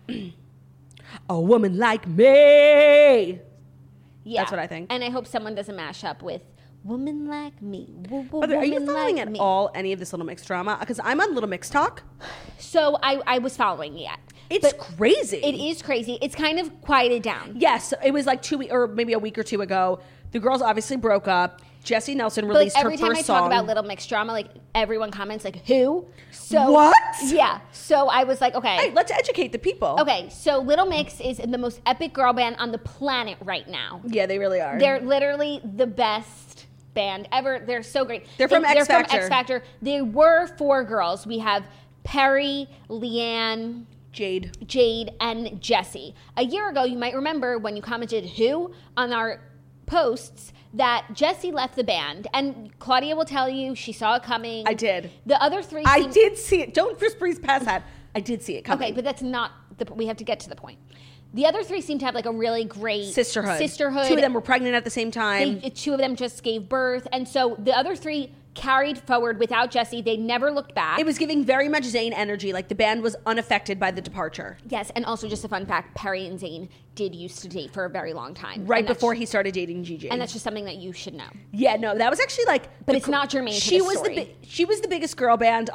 A woman like me. Yeah. That's what I think. And I hope someone doesn't mash up with Woman Like Me. By the way, are you Woman following like at me. all any of this Little Mix drama? Because I'm on Little Mix Talk. So I was following it. It's But crazy. It is crazy. It's kind of quieted down. Yes, it was like 2 weeks or maybe a week or two ago. The girls obviously broke up. Jessie Nelson But like released every her time first I talk song. about Little Mix drama, like everyone comments like, who? So What? Yeah. So I was like, okay. Hey, let's educate the people. Okay, so Little Mix is the most epic girl band on the planet right now. Yeah, they really are. They're literally the best band ever. They're so great. They're from X They're Factor. from X Factor. They were 4 girls. We have Perry, Leanne, Jade, and Jessie. A year ago, you might remember when you commented who on our posts that Jessie left the band. And Claudia will tell you she saw it coming. I did. The other 3 I did see it. Don't just breeze past that. I did see it coming. Okay, but that's not we have to get to the point. The other 3 seem to have like a really great Sisterhood. 2 of them were pregnant at the same time. 2 of them just gave birth. And so the other 3 carried forward without Jessie. They never looked back. It was giving very much Zayn energy. Like the band was unaffected by the departure. Yes, and also just a fun fact, Perry and Zayn did used to date for a very long time. Right And before he started dating Gigi. And that's just something that you should know. Yeah, no, that was actually like... But it's not germane to she the was story. she was the biggest girl band on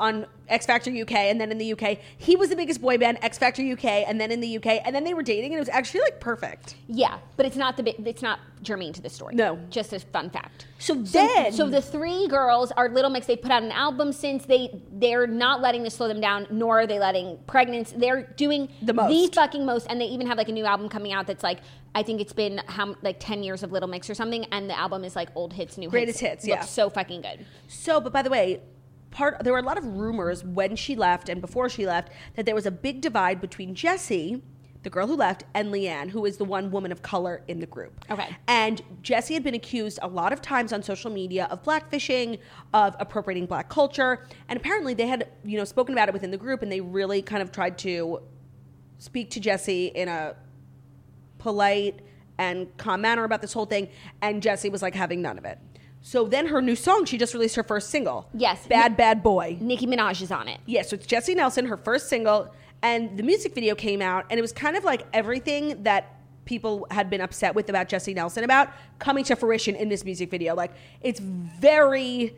X Factor UK, and then in the UK, he was the biggest boy band, X Factor UK, and then in the UK, and then they were dating, and it was actually like perfect. Yeah, but it's not germane to the story. No. Just a fun fact. So the three girls are Little Mix. They put out an album since. They're not letting this slow them down, nor are they letting pregnancy. They're doing the fucking most, and they even have like a new album coming out that's like, I think it's been 10 years of Little Mix or something, and the album is like old hits, new greatest hits. Yeah, looks so fucking good. So, but by the way, there were a lot of rumors when she left and before she left that there was a big divide between Jessie, the girl who left, and Leanne, who is the one woman of color in the group. Okay. And Jessie had been accused a lot of times on social media of blackfishing, of appropriating black culture, and apparently they had, spoken about it within the group, and they really kind of tried to speak to Jessie in a polite and calm manner about this whole thing, and Jessie was like having none of it. So then her new song, she just released her first single. Yes. Bad, Bad Boy. Nicki Minaj is on it. Yeah, so it's Jessie Nelson, her first single, and the music video came out, and it was kind of like everything that people had been upset with about Jessie Nelson about coming to fruition in this music video. Like, it's very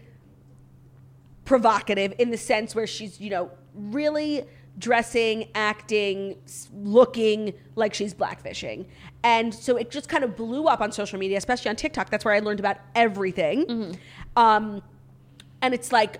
provocative in the sense where she's, really dressing, acting, looking like she's blackfishing. And so it just kind of blew up on social media, especially on TikTok. That's where I learned about everything. Mm-hmm. And it's like,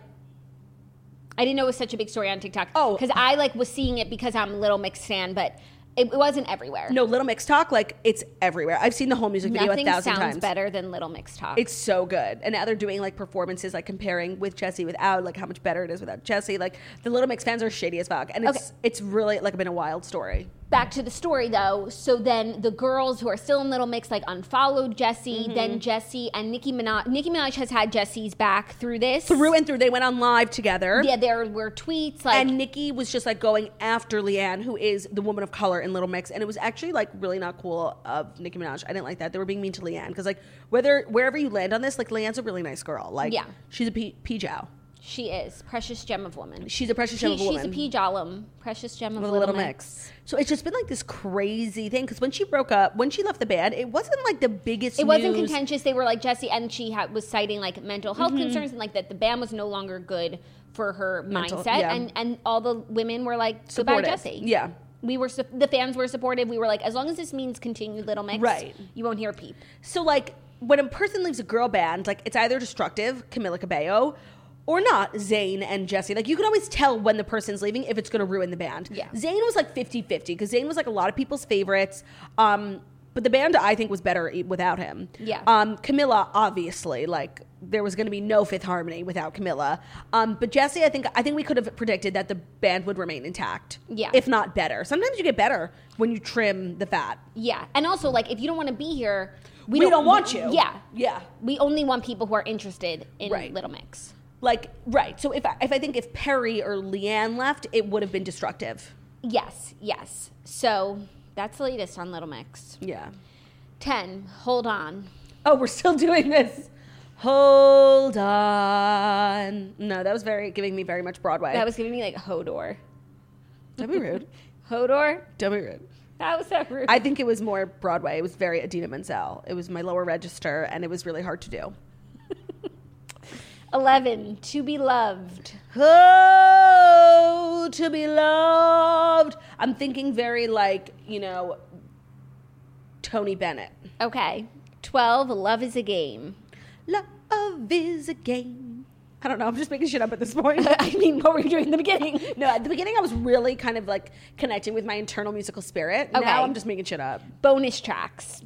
I didn't know it was such a big story on TikTok. Oh. Because I was seeing it because I'm a Little Mix fan, but it wasn't everywhere. No, Little Mix Talk, it's everywhere. I've seen the whole music video 1,000 times. Nothing sounds better than Little Mix Talk. It's so good. And now they're doing performances, comparing with Jessie without, how much better it is without Jessie. The Little Mix fans are shady as fuck. And it's really been a wild story. Back to the story though. So then the girls who are still in Little Mix unfollowed Jessie. Mm-hmm. Then Jessie and Nicki Minaj has had Jessie's back through this. Through and through. They went on live together. Yeah, there were tweets and Nicki was just going after Leanne, who is the woman of color in Little Mix. And it was actually really not cool of Nicki Minaj. I didn't like that. They were being mean to Leanne because wherever you land on this, Leanne's a really nice girl. Yeah. She's a P-Jow. She is. Precious gem of woman. She's a precious gem of woman. She's a P-Jollum. Precious gem of Little Mix. So it's just been this crazy thing because when she broke up, when she left the band, it wasn't the biggest It wasn't contentious. They were Jessie, and she was citing mental health Mm-hmm. concerns and that the band was no longer good for her mindset. Yeah. And all the women were goodbye, Jessie. Yeah. The fans were supportive. We were as long as this means continue Little Mix, right, you won't hear a peep. So when a person leaves a girl band, it's either destructive, Camila Cabello, or not, Zayn and Jessie. You can always tell when the person's leaving if it's going to ruin the band. Yeah. Zayn was 50-50 because Zayn was a lot of people's favorites. But the band, I think, was better without him. Yeah. Camila, obviously, there was going to be no Fifth Harmony without Camila. But Jessie, I think we could have predicted that the band would remain intact. Yeah. If not better. Sometimes you get better when you trim the fat. Yeah. And also, if you don't want to be here, we don't want you. Yeah. Yeah. We only want people who are interested in right. Little Mix. Right. So if Perry or Leanne left, it would have been destructive. Yes. So that's the latest on Little Mix. Yeah. 10. Hold on. Oh, we're still doing this. Hold on. No, that was giving me very much Broadway. That was giving me Hodor. Don't be rude. Hodor? Don't be rude. That was so rude. I think it was more Broadway. It was very Idina Menzel. It was my lower register, and it was really hard to do. 11. To Be Loved. Oh, to be loved. I'm thinking very Tony Bennett. Okay. 12. Love Is a Game. Love is a game. I don't know. I'm just making shit up at this point. What were you doing in the beginning? No, at the beginning I was really kind of connecting with my internal musical spirit. Okay. Now I'm just making shit up. Bonus tracks.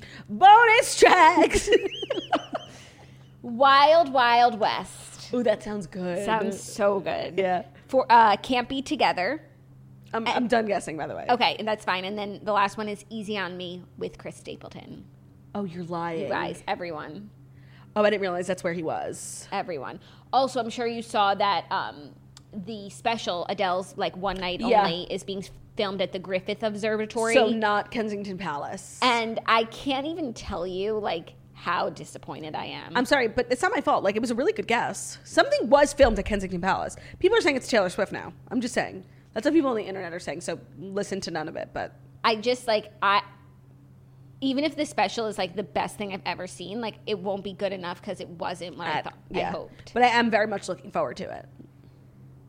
Wild Wild West. Ooh, that sounds good. Sounds so good. Yeah. For Can't Be Together. I'm done guessing, by the way. Okay, and that's fine. And then the last one is Easy on Me with Chris Stapleton. Oh, you're lying. You guys, everyone. Oh, I didn't realize that's where he was. Everyone. Also, I'm sure you saw that the special, Adele's One Night Only, is being filmed at the Griffith Observatory. So not Kensington Palace. And I can't even tell you, how disappointed I am. I'm sorry, but it's not my fault. It was a really good guess. Something was filmed at Kensington Palace. People are saying it's Taylor Swift now. I'm just saying. That's what people on the internet are saying, so listen to none of it, but... I just, even if the special is, the best thing I've ever seen, it won't be good enough because it wasn't what I thought. I hoped. But I am very much looking forward to it.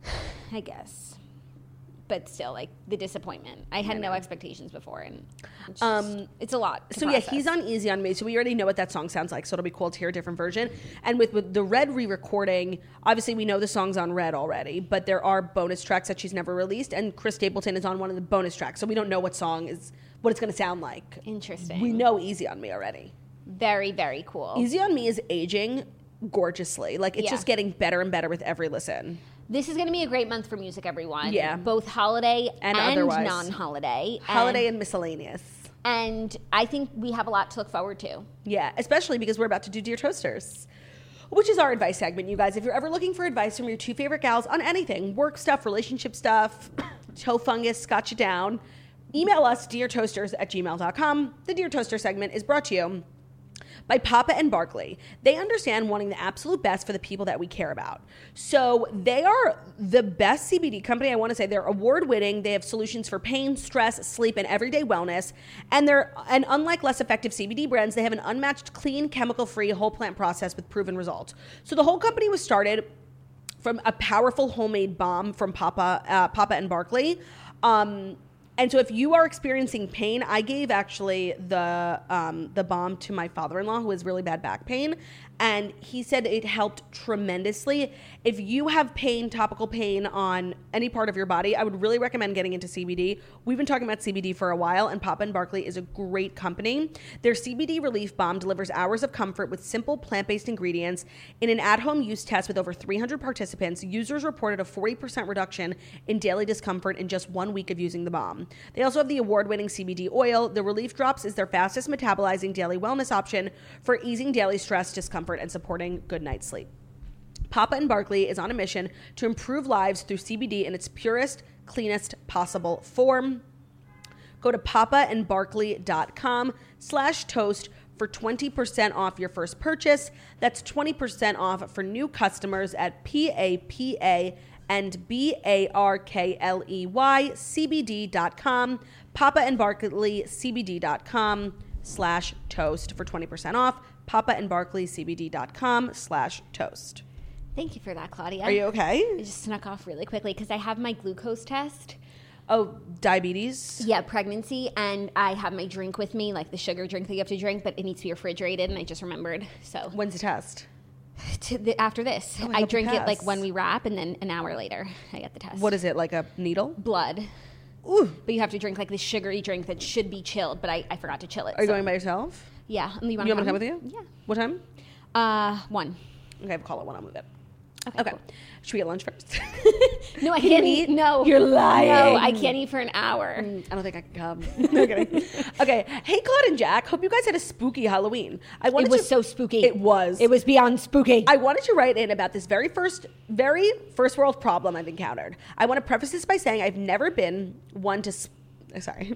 I guess. But still, like, the disappointment. I had no expectations before, and it's a lot to process. Yeah, he's on Easy on Me, so we already know what that song sounds like, so it'll be cool to hear a different version. And with the Red re-recording, obviously we know the song's on Red already, but there are bonus tracks that she's never released, and Chris Stapleton is on one of the bonus tracks, so we don't know what it's going to sound like. Interesting. We know Easy on Me already. Very, very cool. Easy on Me is aging gorgeously. Like, it's just getting better and better with every listen. This is going to be a great month for music, everyone. Yeah. Both holiday and otherwise. non-holiday. Holiday and miscellaneous. And I think we have a lot to look forward to. Yeah, especially because we're about to do Dear Toasters, which is our advice segment, you guys. If you're ever looking for advice from your two favorite gals on anything, work stuff, relationship stuff, toe fungus, got you down, email us, deartoasters@gmail.com. The Dear Toaster segment is brought to you by Papa and Barkley. They understand wanting the absolute best for the people that we care about. So they are the best CBD company. I want to say they're award-winning. They have solutions for pain, stress, sleep, and everyday wellness. And unlike less effective CBD brands, they have an unmatched, clean, chemical-free whole plant process with proven results. So the whole company was started from a powerful homemade balm from Papa and Barkley. And so if you are experiencing pain, I gave actually the balm to my father-in-law who has really bad back pain, and he said it helped tremendously. If you have pain, topical pain on any part of your body, I would really recommend getting into CBD. We've been talking about CBD for a while, and Papa and Barkley is a great company. Their CBD Relief Balm delivers hours of comfort with simple plant-based ingredients. In an at-home use test with over 300 participants, users reported a 40% reduction in daily discomfort in just 1 week of using the balm. They also have the award-winning CBD oil. The Relief Drops is their fastest metabolizing daily wellness option for easing daily stress, discomfort, and supporting good night's sleep. Papa and Barkley is on a mission to improve lives through CBD in its purest, cleanest possible form. Go to papaandbarkley.com/toast for 20% off your first purchase. That's 20% off for new customers at PAPA and BARKLEY CBD.com, papaandbarkleycbd.com/toast for 20% off, papaandbarkleycbd.com/toast. Thank you for that, Claudia. Are you okay? I just snuck off really quickly because I have my glucose test. Oh, diabetes? Yeah, pregnancy, and I have my drink with me, like the sugar drink that you have to drink, but it needs to be refrigerated, and I just remembered. So when's the test? After this. I drink it like when we wrap, and then an hour later I get the test. What is it, like a needle? Blood. Ooh. But you have to drink like this sugary drink that should be chilled, but I forgot to chill it. Are you going by yourself? Yeah. You want me to come with you? Yeah. What time? 1. Okay, I'll call it 1. I'll move it. Okay. Cool. Should we get lunch first? No, I can't eat. No. You're lying. No, I can't eat for an hour. I don't think I can come. Okay. Hey, Claude and Jack. Hope you guys had a spooky Halloween. It was so spooky. It was. It was beyond spooky. I wanted to write in about this very first world problem I've encountered. I want to preface this by saying I've never been one to split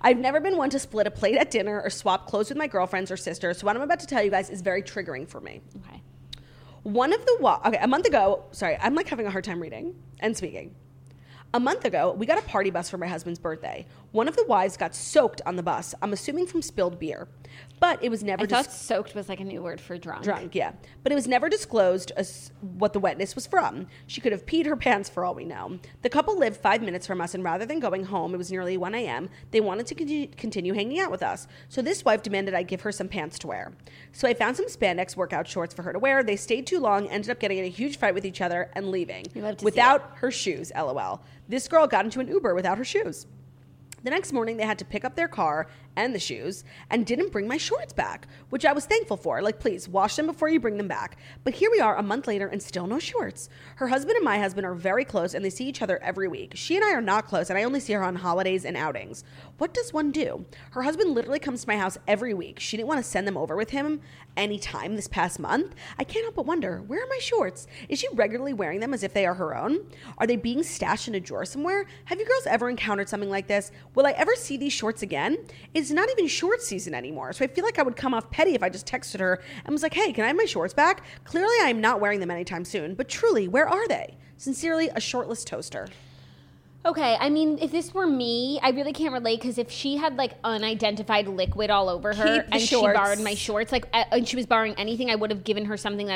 a plate at dinner or swap clothes with my girlfriends or sisters. So what I'm about to tell you guys is very triggering for me. Okay. a month ago, I'm like having a hard time reading and speaking. A month ago, we got a party bus for my husband's birthday. One of the wives got soaked on the bus, I'm assuming from spilled beer. But it was never... I thought soaked was like a new word for drunk. Drunk, yeah. But it was never disclosed what the wetness was from. She could have peed her pants for all we know. The couple lived 5 minutes from us, and rather than going home, it was nearly 1 a.m., they wanted to continue hanging out with us. So this wife demanded I give her some pants to wear. So I found some spandex workout shorts for her to wear. They stayed too long, ended up getting in a huge fight with each other, and leaving. Without her shoes, LOL. This girl got into an Uber without her shoes. The next morning, they had to pick up their car and the shoes and didn't bring my shorts back, which I was thankful for. Like, please, wash them before you bring them back. But here we are a month later and still no shorts. Her husband and my husband are very close and they see each other every week. She and I are not close and I only see her on holidays and outings. What does one do? Her husband literally comes to my house every week. She didn't want to send them over with him anytime this past month. I can't help but wonder, where are my shorts? Is she regularly wearing them as if they are her own? Are they being stashed in a drawer somewhere? Have you girls ever encountered something like this? Will I ever see these shorts again? It's not even short season anymore, so I feel like I would come off petty if I just texted her and was like, hey, can I have my shorts back? Clearly I am not wearing them anytime soon, but truly, where are they? Sincerely, a shortless toaster. Okay, I mean, if this were me, I really can't relate because if she had like unidentified liquid all over her and she borrowed my shorts, and she was borrowing anything, I would have given her something that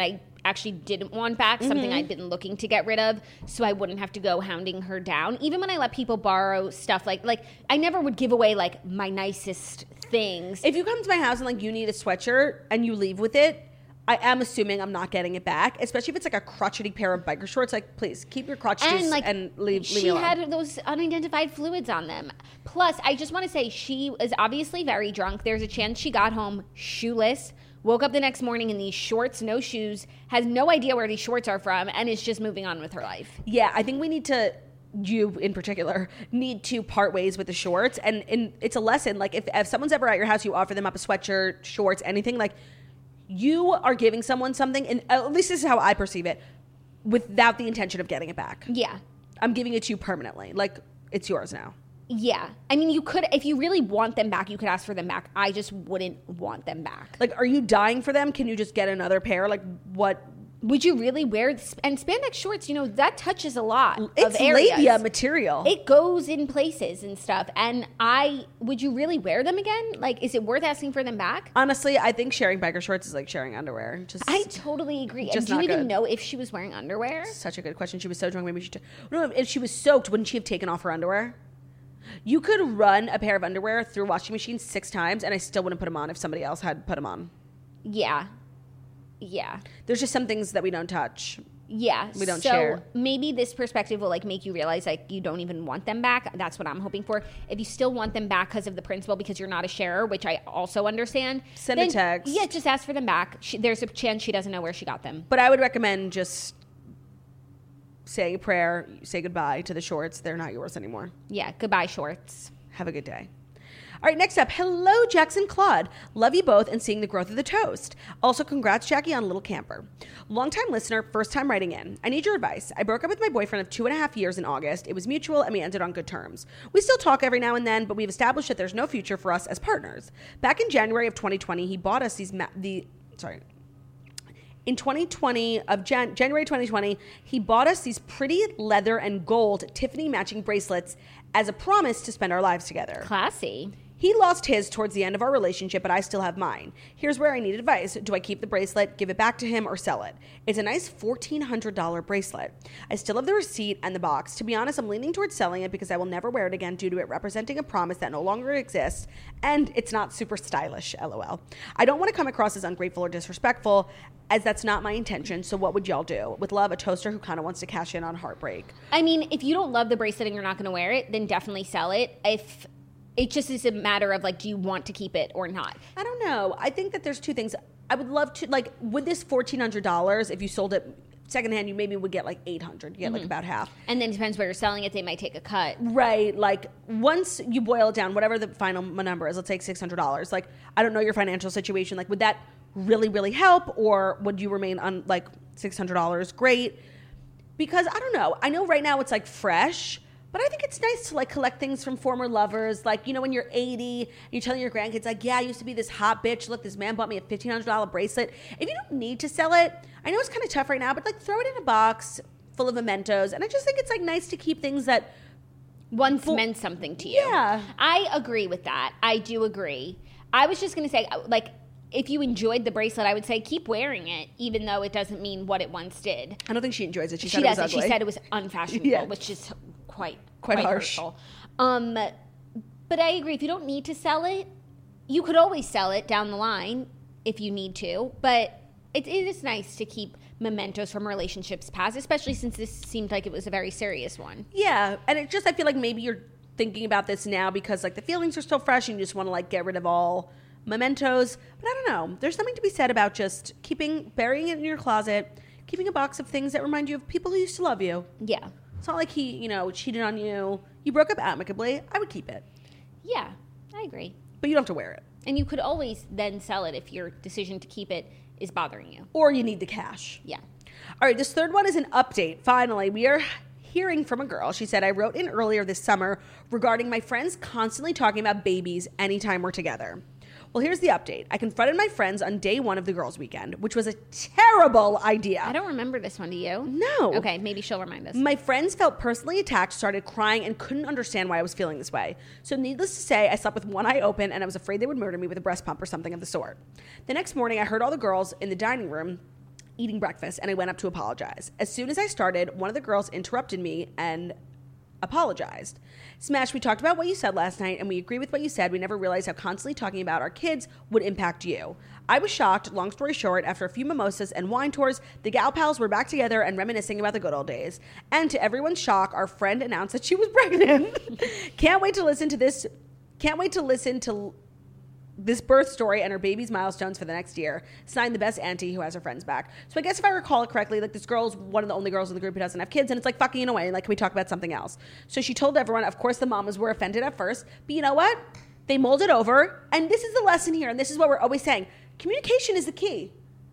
actually didn't want back, something I'd been looking to get rid of, so I wouldn't have to go hounding her down. Even when I let people borrow stuff, like I never would give away like my nicest things. If you come to my house and like you need a sweatshirt and you leave with it, I am assuming I'm not getting it back, especially if it's like a crotchety pair of biker shorts. Like, please keep your crotch juice and leave me alone. She had those unidentified fluids on them. Plus, I just want to say she is obviously very drunk. There's a chance she got home shoeless, woke up the next morning in these shorts, no shoes, has no idea where these shorts are from, and is just moving on with her life. Yeah, I think we need to, you in particular, need to part ways with the shorts. And it's a lesson. Like, if someone's ever at your house, you offer them up a sweatshirt, shorts, anything, like, you are giving someone something, and at least this is how I perceive it, without the intention of getting it back. Yeah. I'm giving it to you permanently. Like, it's yours now. Yeah. I mean, you could, if you really want them back, you could ask for them back. I just wouldn't want them back. Like, are you dying for them? Can you just get another pair? Like, what? Would you really wear, and spandex shorts, that touches a lot of It's areas. labia material. It goes in places and stuff. And would you really wear them again? Like, is it worth asking for them back? Honestly, I think sharing biker shorts is like sharing underwear. I totally agree. Just and do you not even good. know if she was wearing underwear? Such a good question. She was so drunk. Maybe she no, if she was soaked, wouldn't she have taken off her underwear? You could run a pair of underwear through a washing machine 6 times, and I still wouldn't put them on if somebody else had put them on. Yeah. Yeah. There's just some things that we don't touch. Yeah. We don't share. So maybe this perspective will like make you realize like you don't even want them back. That's what I'm hoping for. If you still want them back because of the principle, because you're not a sharer, which I also understand. Send a text. Yeah, just ask for them back. There's a chance she doesn't know where she got them. But I would recommend just say a prayer, say goodbye to the shorts. They're not yours anymore. Yeah, goodbye shorts. Have a good day. All right, next up, hello, Jackson Claude. Love you both and seeing the growth of the toast. Also, congrats, Jackie, on Little Camper. Longtime listener, first time writing in. I need your advice. I broke up with my boyfriend of 2.5 years in August. It was mutual and we ended on good terms. We still talk every now and then, but we've established that there's no future for us as partners. Back in January of 2020, he bought us January 2020, he bought us these pretty leather and gold Tiffany matching bracelets as a promise to spend our lives together. Classy. He lost his towards the end of our relationship, but I still have mine. Here's where I need advice. Do I keep the bracelet, give it back to him, or sell it? It's a nice $1,400 bracelet. I still have the receipt and the box. To be honest, I'm leaning towards selling it because I will never wear it again due to it representing a promise that no longer exists, and it's not super stylish, LOL. I don't want to come across as ungrateful or disrespectful, as that's not my intention, so what would y'all do? With love, a toaster who kind of wants to cash in on heartbreak. I mean, if you don't love the bracelet and you're not going to wear it, then definitely sell it. If it just is a matter of like, do you want to keep it or not? I don't know. I think that there's two things. I would love to, like, with this $1,400, if you sold it secondhand, you maybe would get like $800. You get like about half. And then it depends where you're selling it. They might take a cut. Right. Like, once you boil it down, whatever the final number is, let's take $600. Like, I don't know your financial situation. Like, would that really, really help? Or would you remain on like $600? Great. Because I don't know. I know right now it's like fresh. But I think it's nice to like collect things from former lovers. Like, when you're 80 and you're telling your grandkids, like, yeah, I used to be this hot bitch. Look, this man bought me a $1,500 bracelet. If you don't need to sell it, I know it's kind of tough right now, but like throw it in a box full of mementos. And I just think it's like nice to keep things that once meant something to you. Yeah. I agree with that. I do agree. I was just going to say, like, if you enjoyed the bracelet, I would say keep wearing it, even though it doesn't mean what it once did. I don't think she enjoys it. She She said it was doesn't. ugly. She said it was unfashionable, which is quite harsh. hurtful. But I agree. If you don't need to sell it, you could always sell it down the line if you need to. But it is nice to keep mementos from relationships past, especially since this seemed like it was a very serious one. Yeah, and it just, I feel like maybe you're thinking about this now because like the feelings are still fresh and you just want to like get rid of all mementos. But I don't know. There's something to be said about just burying it in your closet, keeping a box of things that remind you of people who used to love you. Yeah. It's not like he, cheated on you. You broke up amicably. I would keep it. Yeah, I agree. But you don't have to wear it. And you could always then sell it if your decision to keep it is bothering you. Or you need the cash. Yeah. All right, this third one is an update. Finally, we are hearing from a girl. She said, I wrote in earlier this summer regarding my friends constantly talking about babies anytime we're together. Well, here's the update. I confronted my friends on day one of the girls' weekend, which was a terrible idea. I don't remember this one, do you? No. Okay, maybe she'll remind us. My friends felt personally attacked, started crying, and couldn't understand why I was feeling this way. So needless to say, I slept with one eye open, and I was afraid they would murder me with a breast pump or something of the sort. The next morning, I heard all the girls in the dining room eating breakfast and I went up to apologize. As soon as I started, one of the girls interrupted me and apologized. Smash, we talked about what you said last night and we agree with what you said. We never realized how constantly talking about our kids would impact you. I was shocked. Long story short, after a few mimosas and wine tours, the gal pals were back together and reminiscing about the good old days. And to everyone's shock, our friend announced that she was pregnant. Can't wait to listen to this birth story and her baby's milestones for the next year. Signed, the best auntie who has her friends back. So I guess if I recall it correctly, like, this girl's one of the only girls in the group who doesn't have kids, and it's like, fucking in a way, like, can we talk about something else? So she told everyone. Of course the mamas were offended at first, but you know what? They molded over, and this is the lesson here, and this is what we're always saying. Communication is the key.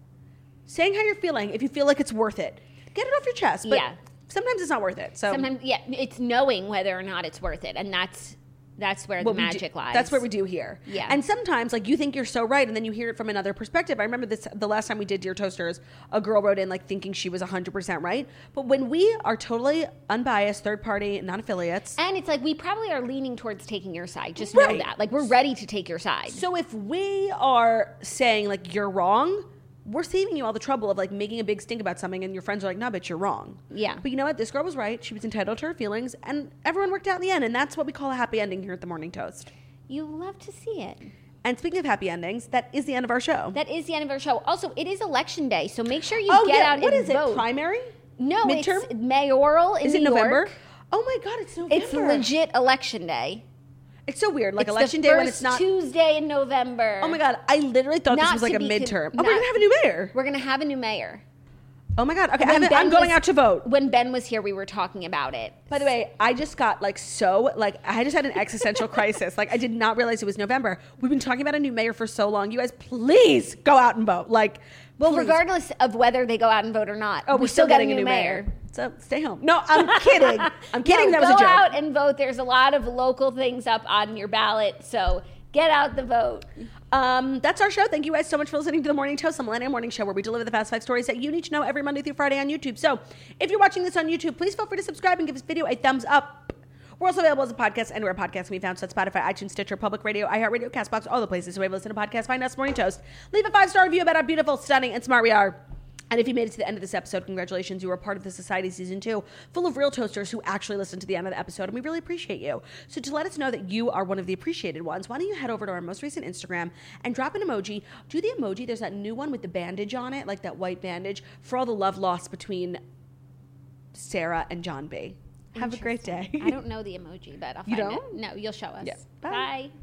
Saying how you're feeling, if you feel like it's worth it. Get it off your chest, but sometimes it's not worth it. So sometimes, it's knowing whether or not it's worth it, and that's where the magic lies. That's what we do here. Yeah. And sometimes, like, you think you're so right, and then you hear it from another perspective. I remember the last time we did Dear Toasters, a girl wrote in, like, thinking she was 100% right. But when we are totally unbiased, third party, non-affiliates. And it's like, we probably are leaning towards taking your side. Just know that. Like, we're ready to take your side. So if we are saying, like, you're wrong, we're saving you all the trouble of, like, making a big stink about something and your friends are like, no, bitch, you're wrong. Yeah. But you know what? This girl was right. She was entitled to her feelings, and everyone worked out in the end, and that's what we call a happy ending here at the Morning Toast. You love to see it. And speaking of happy endings, that is the end of our show. That is the end of our show. Also, it is election day, so make sure you get out and vote. What is it, primary? No, midterm? It's mayoral in Is it New November? York. Oh my God, it's November. It's legit election day. It's so weird, like it's election day when it's not Tuesday in November. Oh my God, I literally thought this was like a midterm. We're gonna have a new mayor. We're gonna have a new mayor. Oh my God. Okay, I'm going out to vote. When Ben was here, we were talking about it. By the way, I just got I just had an existential crisis. Like, I did not realize it was November. We've been talking about a new mayor for so long. You guys, please go out and vote. Well, regardless of whether they go out and vote or not, we're still getting a new mayor. So stay home. No, I'm kidding. I'm kidding. That was a joke. Go out and vote. There's a lot of local things up on your ballot, so get out the vote. That's our show. Thank you guys so much for listening to The Morning Toast, the Millennial Morning Show, where we deliver the fast 5 stories that you need to know every Monday through Friday on YouTube. So if you're watching this on YouTube, please feel free to subscribe and give this video a thumbs up. We're also available as a podcast anywhere podcasts can be found, so Spotify, iTunes, Stitcher, Public Radio, iHeartRadio, CastBox, all the places where you listen to podcasts. Find us, Morning Toast. Leave a 5-star review about how beautiful, stunning, and smart we are. And if you made it to the end of this episode, congratulations. You are part of the Society Season 2, full of real toasters who actually listen to the end of the episode, and we really appreciate you. So to let us know that you are one of the appreciated ones, why don't you head over to our most recent Instagram and drop an emoji. Do the emoji. There's that new one with the bandage on it, like that white bandage, for all the love lost between Sarah and John B. Have a great day. I don't know the emoji, but I'll find it. You don't? No, you'll show us. Yeah. Bye.